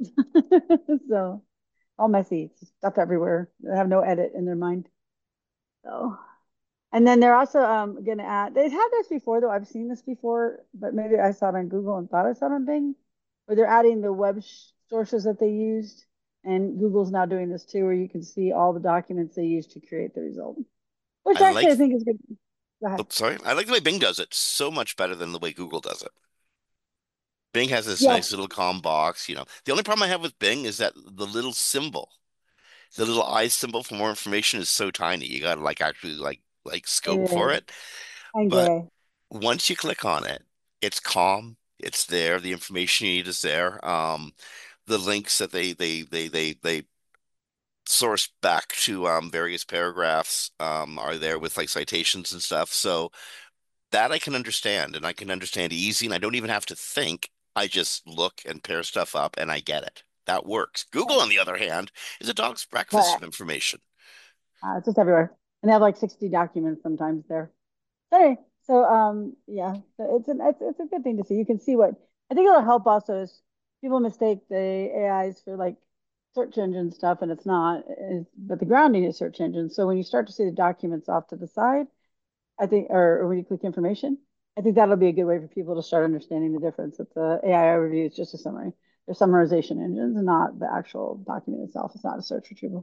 So all messy, it's stuff everywhere. They have no edit in their mind. So, and then they're also going to add. They've had this before, though. I've seen this before, but maybe I saw it on Google and thought I saw it on Bing, where they're adding the web sources that they used, and Google's now doing this too, where you can see all the documents they used to create the result, which I actually like, I think is good. Go ahead. oops, sorry. I like the way Bing does it so much better than the way Google does it. Bing has this Yeah, nice little calm box. The only problem I have with Bing is that the little symbol, the little eye symbol for more information is so tiny. You gotta like actually like it scope for is. it. And But gray. once you click on it, it's calm. It's there. The information you need is there. The links that they source back to various paragraphs are there with like citations and stuff. So that I can understand, and I can understand easy, and I don't even have to think. I just look and pair stuff up, and I get it. That works. Google, on the other hand, is a dog's breakfast But of information. it's just everywhere. And they have like 60 documents sometimes there. Anyway, so yeah, so it's a good thing to see. You can see what I think it'll help also is people mistake the AIs for like search engine stuff, and it's not. But the grounding is search engine. So when you start to see the documents off to the side, I think, or when you click information, I think that'll be a good way for people to start understanding the difference. That the AI overview is just a summary. They're summarization engines, and not the actual document itself. It's not a search retrieval.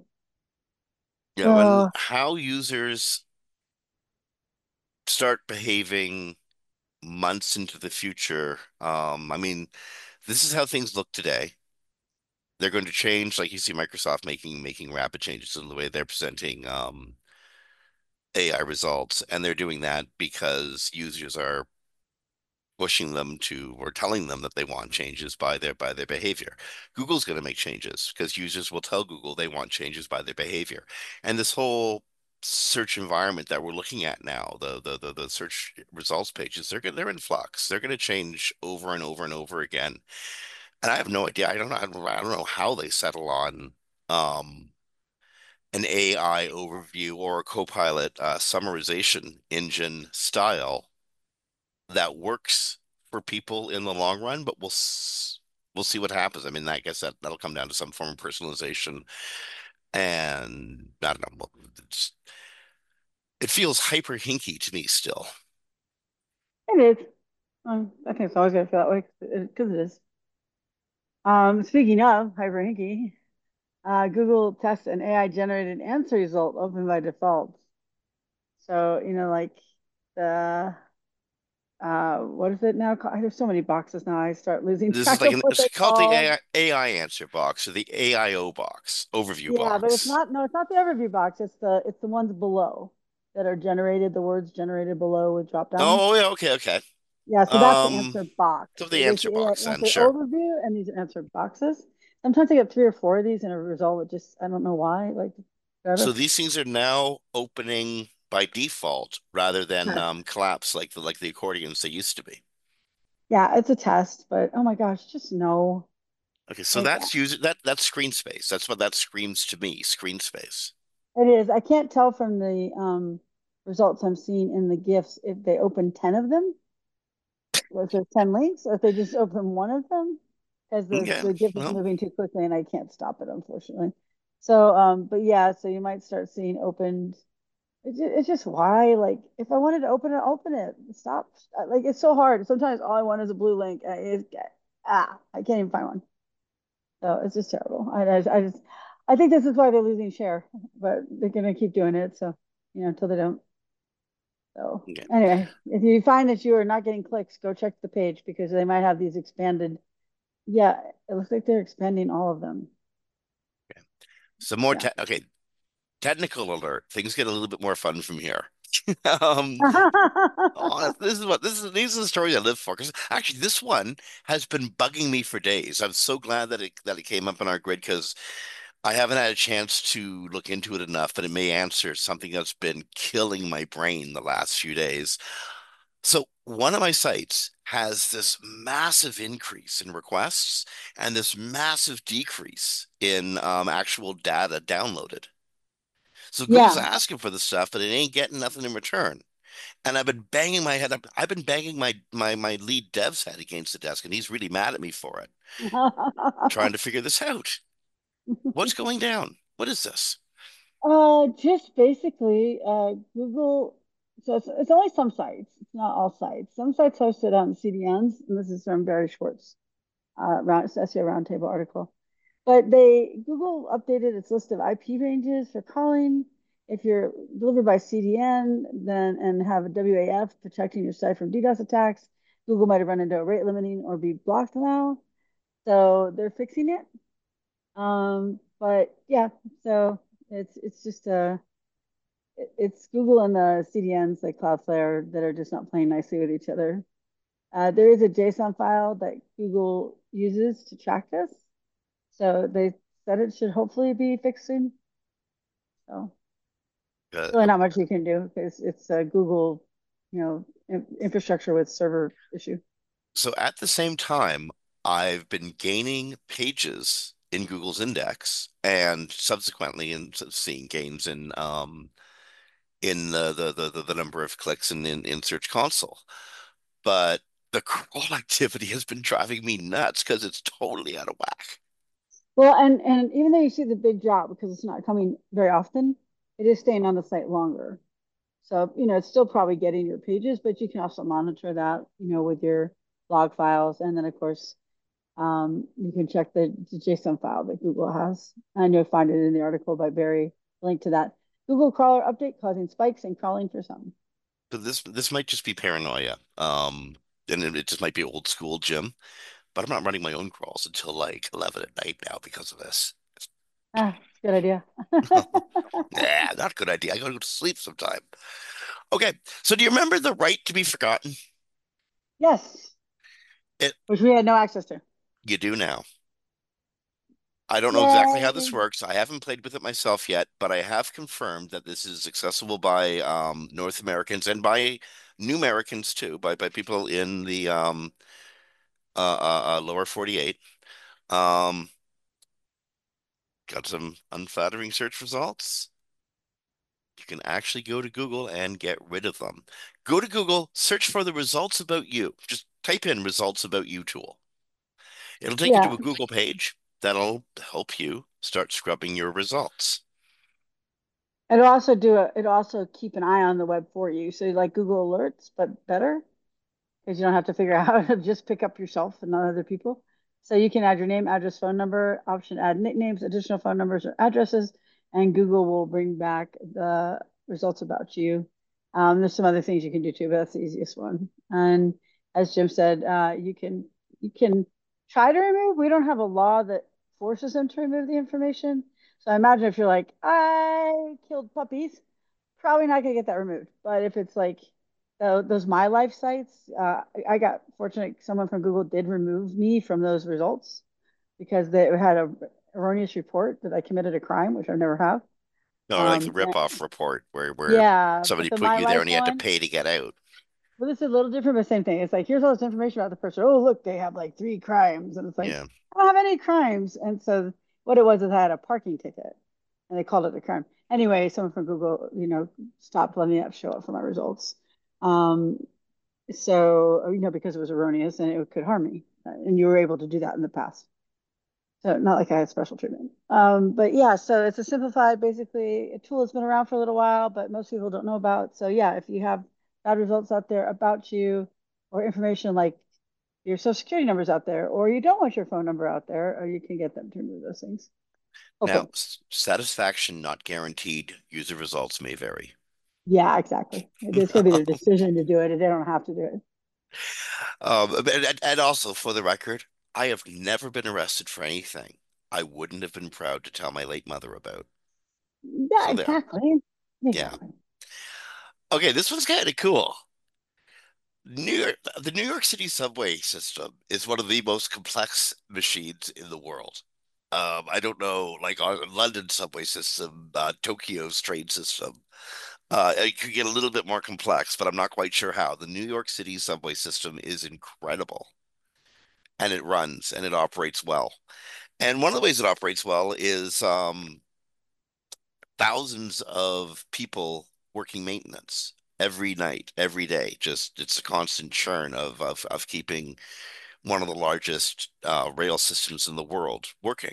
And So how users start behaving months into the future. I mean, this is how things look today. They're going to change, like you see Microsoft making rapid changes in the way they're presenting AI results, and they're doing that because users are pushing them to or telling them that they want changes by their behavior. Google's going to make changes because users will tell Google they want changes by their behavior. And this whole search environment that we're looking at now, the search results pages, they're in flux. They're going to change over and over and over again. And I have no idea. I don't know how they settle on um an AI overview or a Copilot summarization engine style that works for people in the long run, but we'll see what happens. I mean, I guess that'll come down to some form of personalization, and I don't know. It feels hyper hinky to me still. it is. I think it's always going to feel that way because it is. Speaking of hyperlinky, Google tests an AI generated answer result open by default. So, like the, what is it now called? There's so many boxes now. I start losing This is track like of what it's they're called the called. AI answer box or the AIO box, overview Yeah, but it's box. not, no, it's not the overview box. It's the ones below that are generated, the words generated below with drop downs. Oh yeah, okay, okay. Yeah, so that's the Um, answer box. so the There's answer the AI box then, answer sure. overview, and these are answer boxes. Sometimes I get three or four of these, and a result would just, I don't know why, like So forever. these things are now opening by default rather than Test. collapse like the accordions they used to be. Yeah, it's a test, but oh my gosh, just no. Okay, so Like, that's screen space. That's what that screams to me, screen space. It is. I can't tell from the results I'm seeing in the GIFs if they open 10 of them, or if there's 10 links, or if they just open one of them, because Okay, the GIF is well, moving too quickly and I can't stop it, unfortunately. So, but yeah, so you might start seeing opened. It's just why, like, if I wanted to open it. Stop. Like, it's so hard. Sometimes all I want is a blue link. I can't even find one. So it's just terrible. I think this is why they're losing share, but they're gonna keep doing it. So, until they don't. So okay, anyway, if you find that you are not getting clicks, go check the page because they might have these expanded. Yeah, it looks like they're expanding all of them. okay. Some more Yeah. te okay, technical alert. Things get a little bit more fun from here. Um, oh, these are the stories I live for. Because actually, this one has been bugging me for days. I'm so glad that it came up on our grid because I haven't had a chance to look into it enough, but it may answer something that's been killing my brain the last few days. So one of my sites has this massive increase in requests and this massive decrease in actual data downloaded. So Google's Yeah. asking for the stuff, but it ain't getting nothing in return. And I've been banging my head up. I've been banging my lead dev's head against the desk, and he's really mad at me for it, trying to figure this out. What's going down? What is this? Just basically, Google. So it's only some sites. It's not all sites. Some sites host it on CDNs, and this is from Barry Schwartz, SEO Roundtable article. But Google updated its list of IP ranges for calling. If you're delivered by CDN, then and have a WAF protecting your site from DDoS attacks, Google might have run into a rate limiting or be blocked now. So they're fixing it. But yeah, so it's just it's Google and the CDNs like Cloudflare that are just not playing nicely with each other. There is a JSON file that Google uses to track this. So they said it should hopefully be fixed soon. So Uh, really not much you can do because it's a Google, infrastructure with server issue. so at the same time, I've been gaining pages in Google's index, and subsequently in seeing gains in the number of clicks in Search Console. But the crawl activity has been driving me nuts because it's totally out of whack. Well, and even though you see the big drop because it's not coming very often, it is staying on the site longer. So, it's still probably getting your pages, but you can also monitor that, with your log files. And then, of course, you can check the JSON file that Google has. And you'll find it in the article by Barry, link to that. Google crawler update causing spikes and crawling for some. So this might just be paranoia. And it just might be old school, Jim. But I'm not running my own crawls until like 11 at night now because of this. It's a good idea. Nah, not a good idea. I gotta go to sleep sometime. Okay, so do you remember the right to be forgotten? Yes, It which we had no access to. You do now. I don't know exactly how this Yay. works. I haven't played with it myself yet, but I have confirmed that this is accessible by North Americans and by New Americans too, by people in the lower 48. Um, got some unflattering search results. You can actually go to Google and get rid of them. Go to Google, search for the results about you. Just type in results about you tool. It'll take you to Yeah. a Google page that'll help you start scrubbing your results. It'll also keep an eye on the web for you. So like Google Alerts, but better. Because you don't have to figure out how to just pick up yourself and not other people. So you can add your name, address, phone number, option add nicknames, additional phone numbers or addresses, and Google will bring back the results about you. There's some other things you can do too, but that's the easiest one. And as Jim said, you can try to remove. We don't have a law that forces them to remove the information. So I imagine if you're like, I killed puppies, probably not gonna get that removed. But if it's like those My Life sites, I got fortunate. Someone from Google did remove me from those results because they had a erroneous report that I committed a crime, which I never have. Or like the And rip-off report where yeah, but somebody the put My you there Life and you had to one, pay to get out. well, this is a little different, but same thing. It's like here's all this information about the person. Oh, look, they have like three crimes, and it's like Yeah. I don't have any crimes. And so what it was is I had a parking ticket, and they called it a crime. Anyway, someone from Google, stopped letting that show up for my results. Um, so, because it was erroneous and it could harm me. And you were able to do that in the past. So not like I had special treatment. But yeah, so it's a simplified, basically a tool that's been around for a little while, but most people don't know about. So yeah, if you have bad results out there about you or information like your social security numbers out there, or you don't want your phone number out there, or you can get them to remove those things. Now, Hopefully. satisfaction not guaranteed. User results may vary. Yeah, exactly. It's going to be their decision to do it, and they don't have to do it. And also, for the record, I have never been arrested for anything I wouldn't have been proud to tell my late mother about. Yeah, So there. exactly. Yeah. Exactly. Okay, this one's kind of cool. The New York City subway system is one of the most complex machines in the world. I don't know, like our London subway system, Tokyo's train system. It could get a little bit more complex, but I'm not quite sure how. The New York City subway system is incredible, and it runs and it operates well. And one of the ways it operates well is thousands of people working maintenance every night, every day. Just it's a constant churn of keeping one of the largest rail systems in the world working.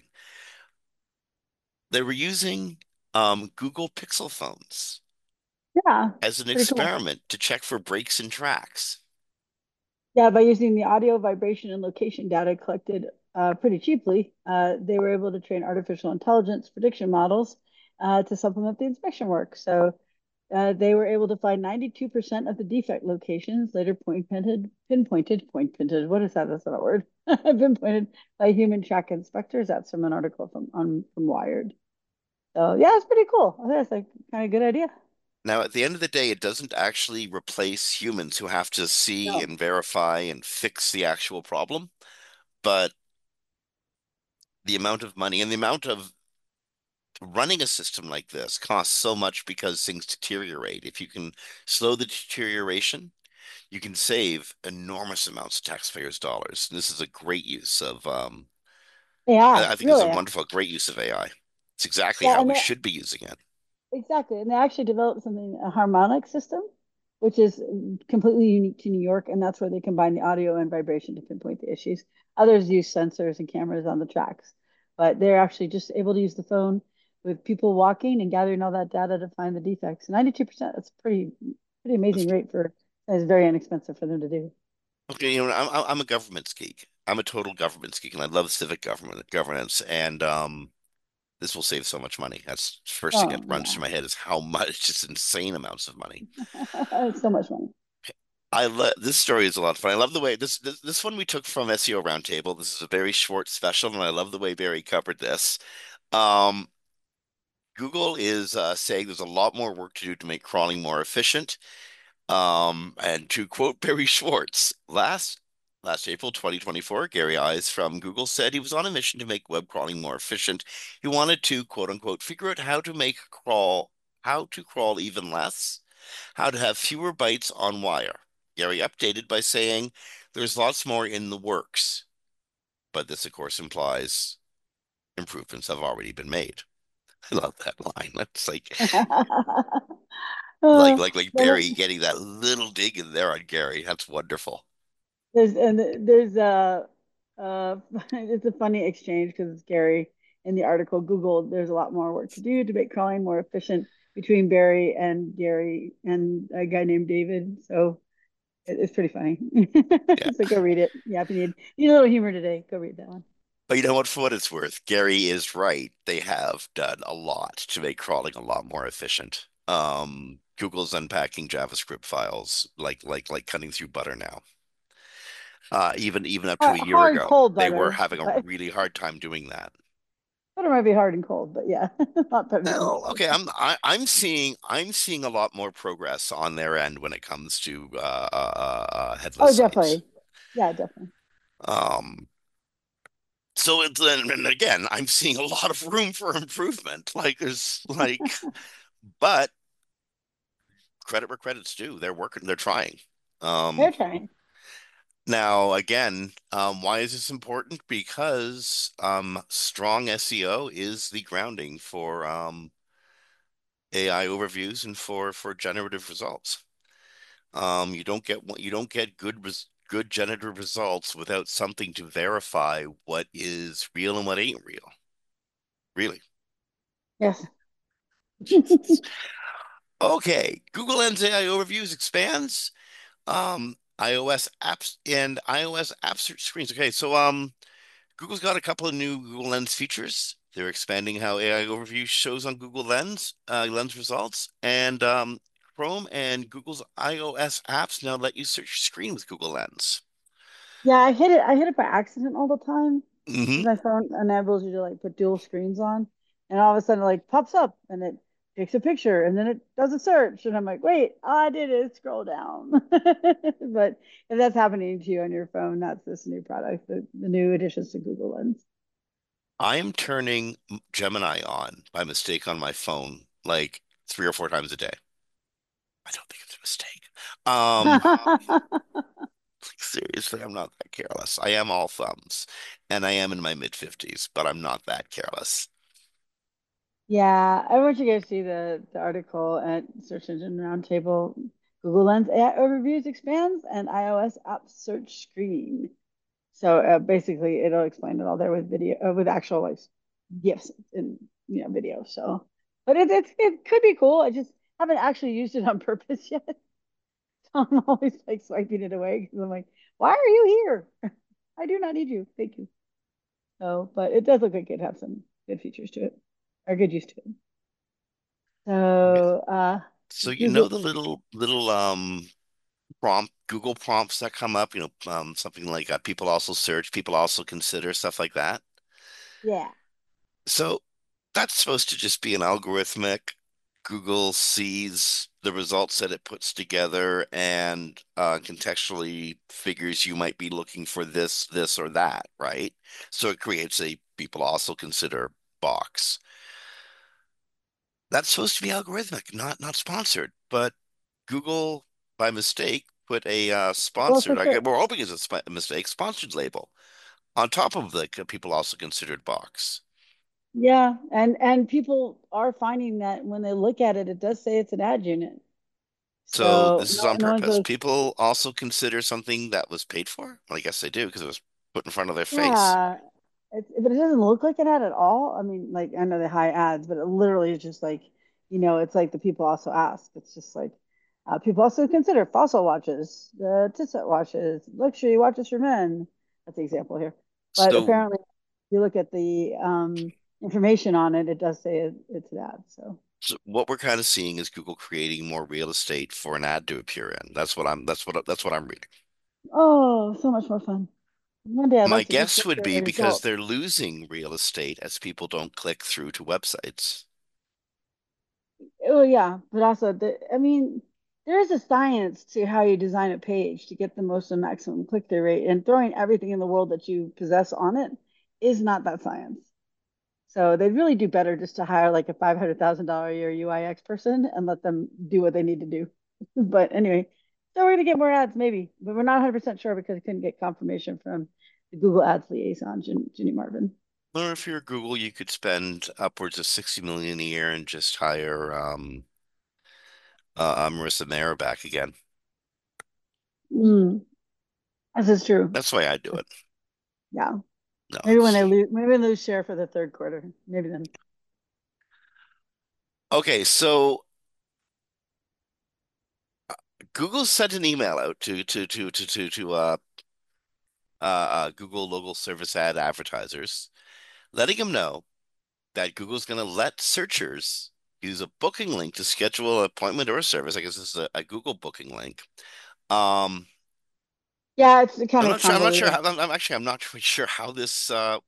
They were using Google Pixel phones Yeah, as an pretty cool. experiment to check for breaks in tracks. Yeah, by using the audio, vibration, and location data collected pretty cheaply, they were able to train artificial intelligence prediction models to supplement the inspection work. So they were able to find 92% of the defect locations later pinpointed. What is that? That's not a word. Pinpointed by human track inspectors. That's from an article from Wired. So yeah, it's pretty cool. I think that's a kind of good idea. Now, at the end of the day, it doesn't actually replace humans who have to see No. and verify and fix the actual problem, but the amount of money and the amount of running a system like this costs so much because things deteriorate. If you can slow the deterioration, you can save enormous amounts of taxpayers' dollars. And this is a great use of, Yeah, I think it's a really. wonderful, great use of AI. It's exactly Yeah, how and we they should be using it. exactly. And they actually developed something, a harmonic system, which is completely unique to New York. And that's where they combine the audio and vibration to pinpoint the issues. Others use sensors and cameras on the tracks, but they're actually just able to use the phone with people walking and gathering all that data to find the defects. 92%, that's pretty amazing rate for, it's very inexpensive for them to do. Okay, I'm a government geek. I'm a total government geek, and I love civic governance. And this will save so much money. That's the first thing that Oh, runs through my head is how much, it's just insane amounts of money. yeah. It's so much money. I love this story is a lot of fun. I love the way this one we took from SEO Roundtable. This is a very short special, and I love the way Barry covered this. Um, Google is saying there's a lot more work to do to make crawling more efficient. And to quote Barry Schwartz, last April 2024, Gary Ives from Google said he was on a mission to make web crawling more efficient. He wanted to quote unquote figure out how to crawl even less, how to have fewer bytes on wire. Gary updated by saying there's lots more in the works, but this of course implies improvements have already been made. I love that line. That's Uh, like but Barry getting that little dig in there on Gary. That's wonderful. there's uh it's a funny exchange because it's Gary in the article. Google, there's a lot more work to do to make crawling more efficient between Barry and Gary and a guy named David. So it's pretty funny. Yeah. So go read it. Yeah, if you need a little humor today, go read that one. But you know what? For what it's worth, Gary is right. They have done a lot to make crawling a lot more efficient. Google's unpacking JavaScript files like cutting through butter now. Even up to a year Hard ago, cold they were butter, having a but really hard time doing that. butter might be hard and cold, but yeah, not better than Well, most. okay, I'm seeing a lot more progress on their end when it comes to headless Oh, sites. definitely. Yeah, definitely. Um, so it's and again, I'm seeing a lot of room for improvement. But credit where credit's due. They're working, they're trying. They're Um, trying. Now again, why is this important? Because strong SEO is the grounding for AI overviews and for generative results. You don't get good generative results without something to verify what is real and what ain't real. Really. Yes. Jesus. Okay, Google Lens AI overviews expands iOS apps and iOS app search screens. Okay, so Google's got a couple of new Google Lens features. They're expanding how AI overview shows on Google Lens results, and Chrome and Google's iOS apps now let you search your screen with Google Lens. Yeah, I hit it by accident all the time Hmm. because my phone enables you to like put dual screens on, and all of a sudden it like pops up and it takes a picture and then it does a search, and I'm like, wait, all I did is scroll down. But if that's happening to you on your phone, that's this new product, the new additions to Google Lens. I am turning Gemini on by mistake on my phone like 3 or 4 times a day. I don't think it's a mistake. Um, Seriously, I'm not that careless. I am all thumbs, and I am in my mid 50s, but I'm not that careless. Yeah, I want you guys to see the article at Search Engine Roundtable. Google Lens AI overviews expands and iOS app search screen. So basically, it'll explain it all there with video, with actual like GIFs and video. So, but it could be cool. I just haven't actually used it on purpose yet. So I'm always like swiping it away because I'm like, why are you here? I do not need you. Thank you. So, but it does look like it has some good features to it, or good use to it. Okay. So, So you know Google, the little Google prompts that come up, something like people also search, people also consider, stuff like that. yeah. So that's supposed to just be an algorithmic. Google sees the results that it puts together and contextually figures you might be looking for this, or that, right? So it creates a people also consider box. That's supposed to be algorithmic, not sponsored. But Google, by mistake, put a Well, for sponsored, sure. we're hoping it's a mistake, sponsored label on top of the people also considered box. Yeah, and people are finding that when they look at it, it does say it's an ad unit. So So this is no, on no one's purpose. really, People also consider something that was paid for. Well, I guess they do because it was put in front of their face. yeah. But it doesn't look like an ad at all. I mean, like I know they hide ads, but it literally is just like, it's like the people also ask. It's just like people also consider fossil watches, the Tissot watches, luxury watches for men. That's the example here. But So, apparently, if you look at the information on it, it does say it's an ad. So. so what we're kind of seeing is Google creating more real estate for an ad to appear in. That's what I'm reading. Oh, so much more fun. One day I'd My like to just guess get would the be because results. they're losing real estate as people don't click through to websites. Oh yeah, but also I mean, there is a science to how you design a page to get the most and maximum click-through rate, and throwing everything in the world that you possess on it is not that science. So they really do better just to hire like a $500,000 a year UIX person and let them do what they need to do. But anyway, so we're gonna get more ads maybe, but we're not 100% sure because I couldn't get confirmation from the Google Ads liaison, Ginny Marvin. Or if you're Google, you could spend upwards of 60 million a year and just hire Marissa Mayer back again. Mm, this is true. That's the way I do it. Yeah. No, Maybe they lose share for the third quarter. Maybe then. okay. So Google sent an email out to Google local service ad advertisers, letting them know that Google's going to let searchers use a booking link to schedule an appointment or a service. I guess this is a Google booking link. Um, Yeah, it's kind I'm of not sure. I'm not sure convoluted. how. I'm not really sure how this.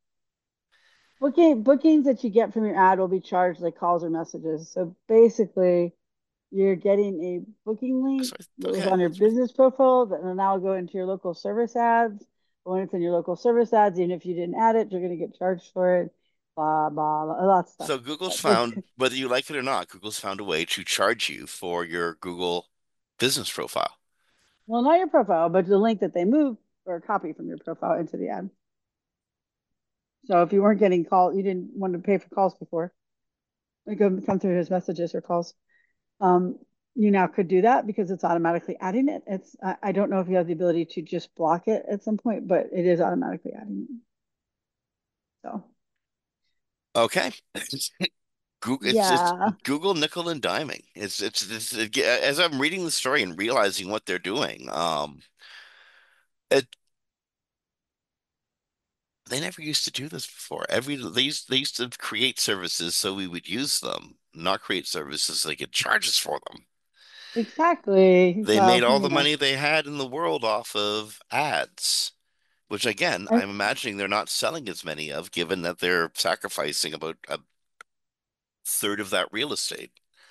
Bookings that you get from your ad will be charged like calls or messages. So basically, you're getting a booking link that was Okay, on your business profile that will now go into your local service ads. But when it's in your local service ads, even if you didn't add it, you're going to get charged for it. Blah blah, blah, a lot of stuff. so Google's But found, whether you like it or not, Google's found a way to charge you for your Google business profile. well, not your profile, but the link that they move or copy from your profile into the ad. So if you weren't getting called, you didn't want to pay for calls before. come through his messages or calls. Um, you now could do that because it's automatically adding it. I don't know if you have the ability to just block it at some point, but it is automatically adding it. So Okay. Google, it's yeah, Google nickel and diming. As I'm reading the story and realizing what they're doing. It They never used to do this before. They used to create services so we would use them, not create services so they could charge us for them. exactly. They made Well, all the money they had in the world off of ads, which again, and I'm imagining they're not selling as many of, given that they're sacrificing about a third of that real estate.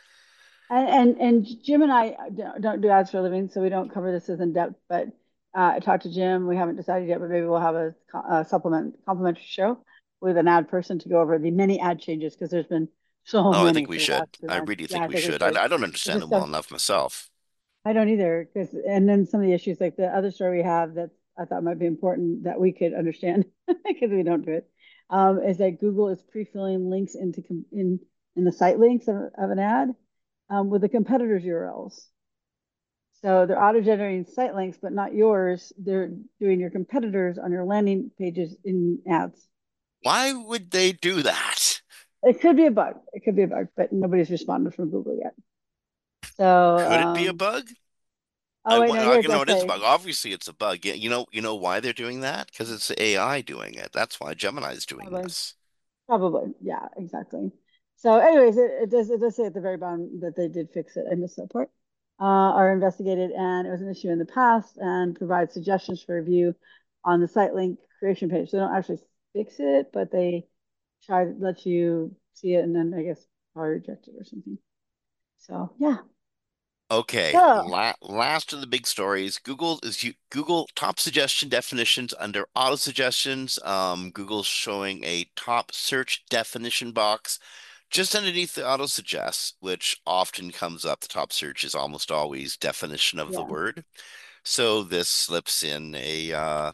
Jim and I don't do ads for a living, so we don't cover this as in depth. But I talked to Jim. We haven't decided yet, but maybe we'll have a complimentary show with an ad person to go over the many ad changes because there's been so Oh, I many think we for the should. last 2 I months. really Yeah, think I we think we should. should. I don't It's understand just them well stuff enough myself. I don't either. Because and then some of the issues like the other story we have that I thought might be important that we could understand because we don't do it, is that Google is pre-filling links in the site links of an ad with the competitors' URLs. So they're auto-generating site links, but not yours. They're doing your competitors on your landing pages in ads. Why would they do that? It could be a bug. It could be a bug, but nobody's responded from Google yet. So, Could it be a bug? oh wait, no, here it You know, does it is a say bug. Obviously, it's a bug. You know why they're doing that? Because it's AI doing it. That's why Gemini is doing probably, this. probably, yeah, exactly. So, anyways, it does say at the very bottom that they did fix it. I missed that part. Are investigated, and it was an issue in the past, and provide suggestions for review on the site link creation page. So they don't actually fix it, but they try to let you see it, and then I guess probably reject it or something. So yeah. Okay, So last of the big stories. Google top suggestion definitions under auto suggestions. Google's showing a top search definition box just underneath the auto suggest, which often comes up. The top search is almost always definition of the yeah, word. So this slips in a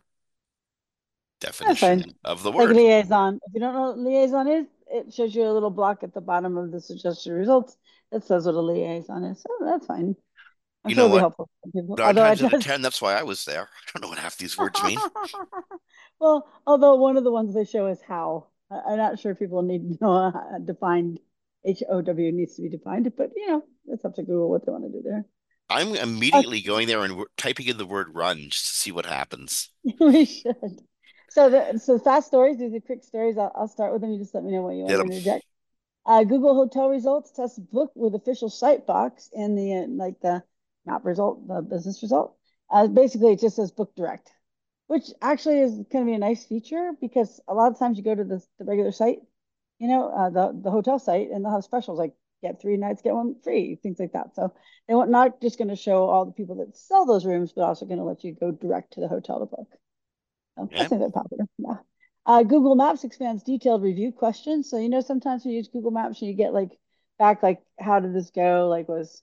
that's fine. definition of the It's like word. liaison. If you don't know what liaison is, it shows you a little block at the bottom of the suggested results that says what a liaison is. So that's fine. I'm You sure know it'll be what? helpful for people. Nine Although it times out of does. 10, that's why I was there. I don't know what half these words mean. Well, although one of the ones they show is how. I'm not sure people need to know defined. HOW needs to be defined, but it's up to Google what they want to do there. I'm immediately going there and typing in the word run just to see what happens. We should. So fast stories. These are quick stories. I'll start with them. You just let me know what you want Hit to 'em. interject. Google hotel results test book with official site box in the like the map result, the business result. Basically, it just says book direct, which actually is going to be a nice feature because a lot of times you go to the regular site, the hotel site, and they'll have specials like get 3 nights, get one free, things like that. So they want not just going to show all the people that sell those rooms, but also going to let you go direct to the hotel to book. I Okay. think they're popular. Yeah. Google Maps expands detailed review questions. So sometimes when you use Google Maps, you get like back like how did this go? Like was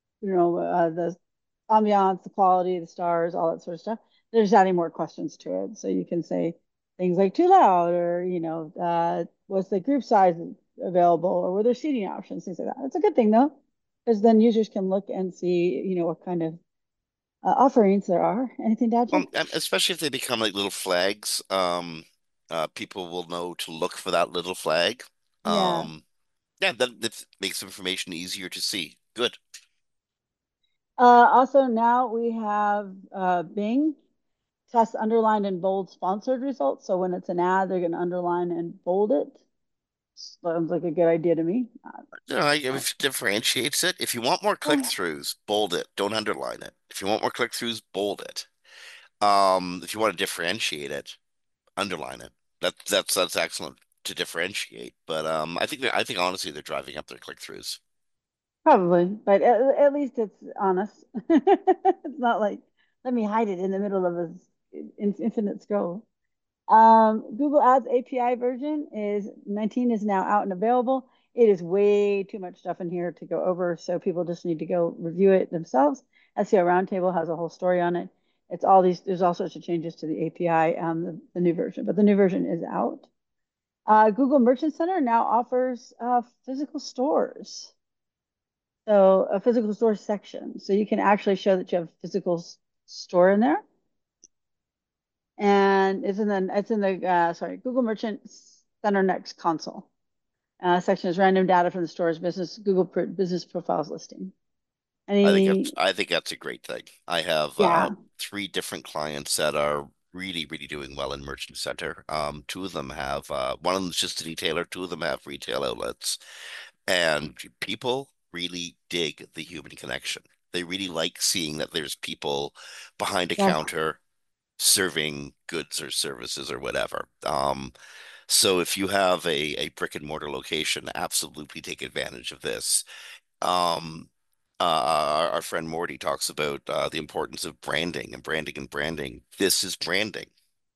the ambiance, the quality, the stars, all that sort of stuff. They're just adding more questions to it, so you can say things like too loud, or was the group size available, or were there seating options, things like that. It's a good thing though, because then users can look and see what kind of offerings there are. Anything to add, Jim? Especially if they become like little flags, people will know to look for that little flag. Yeah. Um, yeah, that makes information easier to see. Good. Also, now we have Bing test underlined and bold sponsored results. So when it's an ad, they're going to underline and bold it. Sounds like a good idea to me. You know, if it differentiates it, if you want more Yeah, click-throughs, bold it. Don't underline it. If you want more click-throughs, bold it. If you want to differentiate it, underline it. That's excellent to differentiate. But I think honestly they're driving up their click-throughs. probably, but at least it's honest. It's not like let me hide it in the middle of a infinite scroll. Google Ads API version is 19 is now out and available. It is way too much stuff in here to go over, so people just need to go review it themselves. SEO Roundtable has a whole story on it. It's all these. There's all sorts of changes to the API, the new version, but the new version is out. Google Merchant Center now offers physical stores. So a physical store section. So you can actually show that you have a physical store in there. And it's in the Google Merchant Center Next console. Section is random data from the store's business profiles listing. I think that's a great thing. I have Yeah. 3 different clients that are really, really doing well in Merchant Center. 2 of them have one of them is just a detailer, 2 of them have retail outlets, and people really dig the human connection. They really like seeing that there's people behind a Yes. counter serving goods or services or whatever. So if you have a brick and mortar location, absolutely take advantage of this. Um, our friend Morty talks about the importance of branding and branding and branding. This is branding.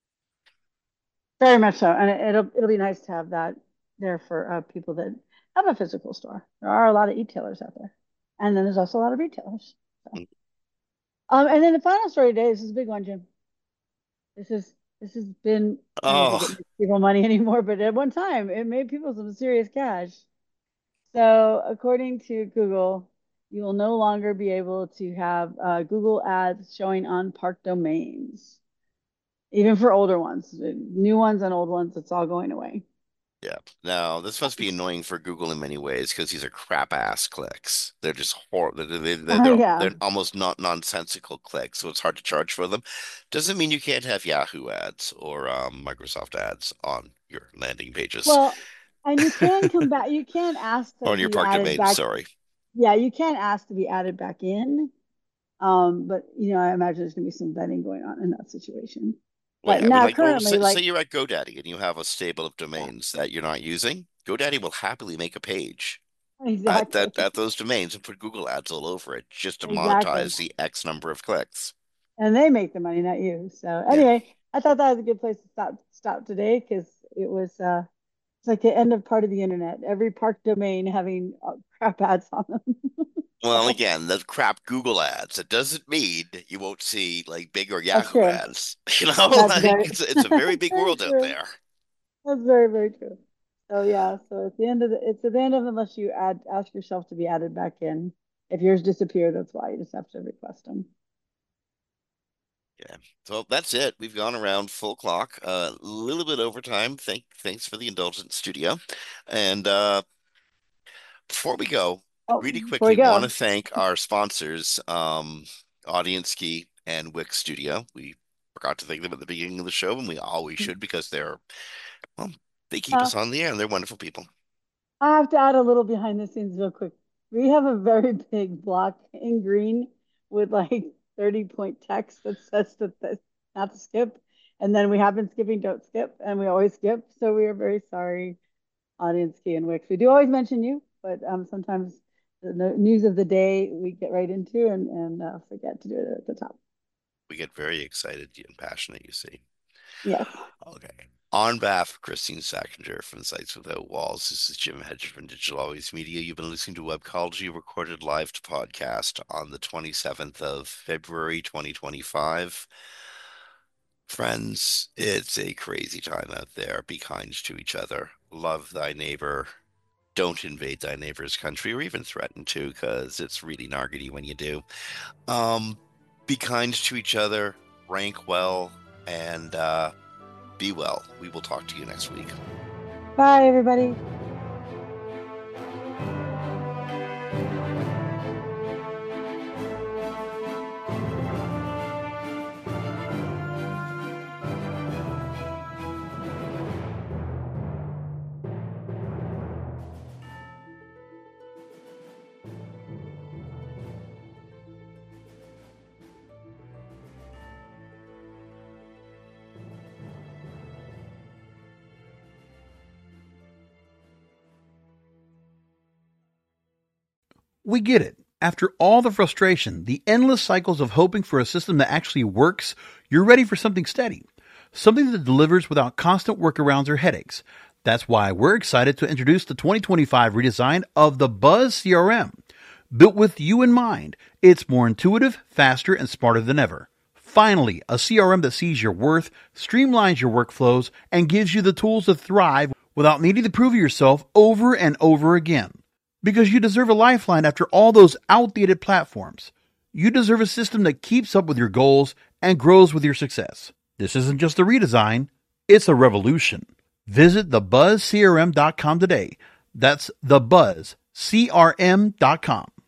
Very much so, and it'll be nice to have that there for people that have a physical store. There are a lot of e-tailers out there, and then there's also a lot of retailers. So, and then the final story today. This is a big one, Jim. This has been. I don't think it Oh, makes people money anymore, but at one time it made people some serious cash. So, according to Google, you will no longer be able to have Google ads showing on park domains, even for older ones, new ones and old ones. It's all going away. yeah. Now, this must be annoying for Google in many ways because these are crap ass clicks. They're just horrible. Yeah, They're almost not nonsensical clicks, so it's hard to charge for them. Doesn't mean you can't have Yahoo ads or Microsoft ads on your landing pages well, and you can come back. You can ask to on your be park added domains. back. Sorry. Yeah, you can ask to be added back in. But I imagine there's gonna be some vetting going on in that situation. Well, But yeah, I mean, now like, well, currently, say like, you're at GoDaddy and you have a stable of yeah, domains that you're not using. GoDaddy will happily make a page exactly. at those domains and put Google ads all over it just to Exactly. monetize the X number of clicks. And they make the money, not you. So Yeah. anyway, I thought that was a good place to stop today because it was it's like the end of part of the internet. Every park domain having crap ads on them. Well, So again, the crap Google ads. It doesn't mean you won't see like big or that's Yahoo true. ads. You know, That's like very it's a very that's big very world out true. there. That's very, very true. So yeah, so it's at the end of unless you ask yourself to be added back in. If yours disappear, that's why you just have to request them. Yeah. So that's it. We've gone around full clock, a little bit over time. Thanks for the indulgent studio. And before we go, Oh, really before we quickly, want to go. thank our sponsors, Audience Key and Wix Studio. We forgot to thank them at the beginning of the show, and we always should because well, they keep Uh, us on the air and they're wonderful people. I have to add a little behind the scenes real quick. We have a very big block in green with like 30-point text that says that not to skip. And then we have been skipping, don't skip, and we always skip. So we are very sorry, Audience Key and Wix. We do always mention you, but sometimes the news of the day we get right into and forget to do it at the top. We get very excited and passionate, you see. Yes. Okay. On behalf of Christine Sackinger from Sites Without Walls, this is Jim Hedger from Digital Always Media. You've been listening to Webcology recorded live to podcast on the 27th of February, 2025. Friends, it's a crazy time out there. Be kind to each other. Love thy neighbor. Don't invade thy neighbor's country or even threaten to, because it's really nargety when you do. Um, be kind to each other, rank well, and be well. We will talk to you next week. Bye, everybody. We get it. After all the frustration, the endless cycles of hoping for a system that actually works, you're ready for something steady. Something that delivers without constant workarounds or headaches. That's why we're excited to introduce the 2025 redesign of the Buzz CRM. Built with you in mind, it's more intuitive, faster, and smarter than ever. Finally, a CRM that sees your worth, streamlines your workflows, and gives you the tools to thrive without needing to prove yourself over and over again. Because you deserve a lifeline after all those outdated platforms. You deserve a system that keeps up with your goals and grows with your success. This isn't just a redesign, it's a revolution. Visit thebuzzcrm.com today. That's thebuzzcrm.com.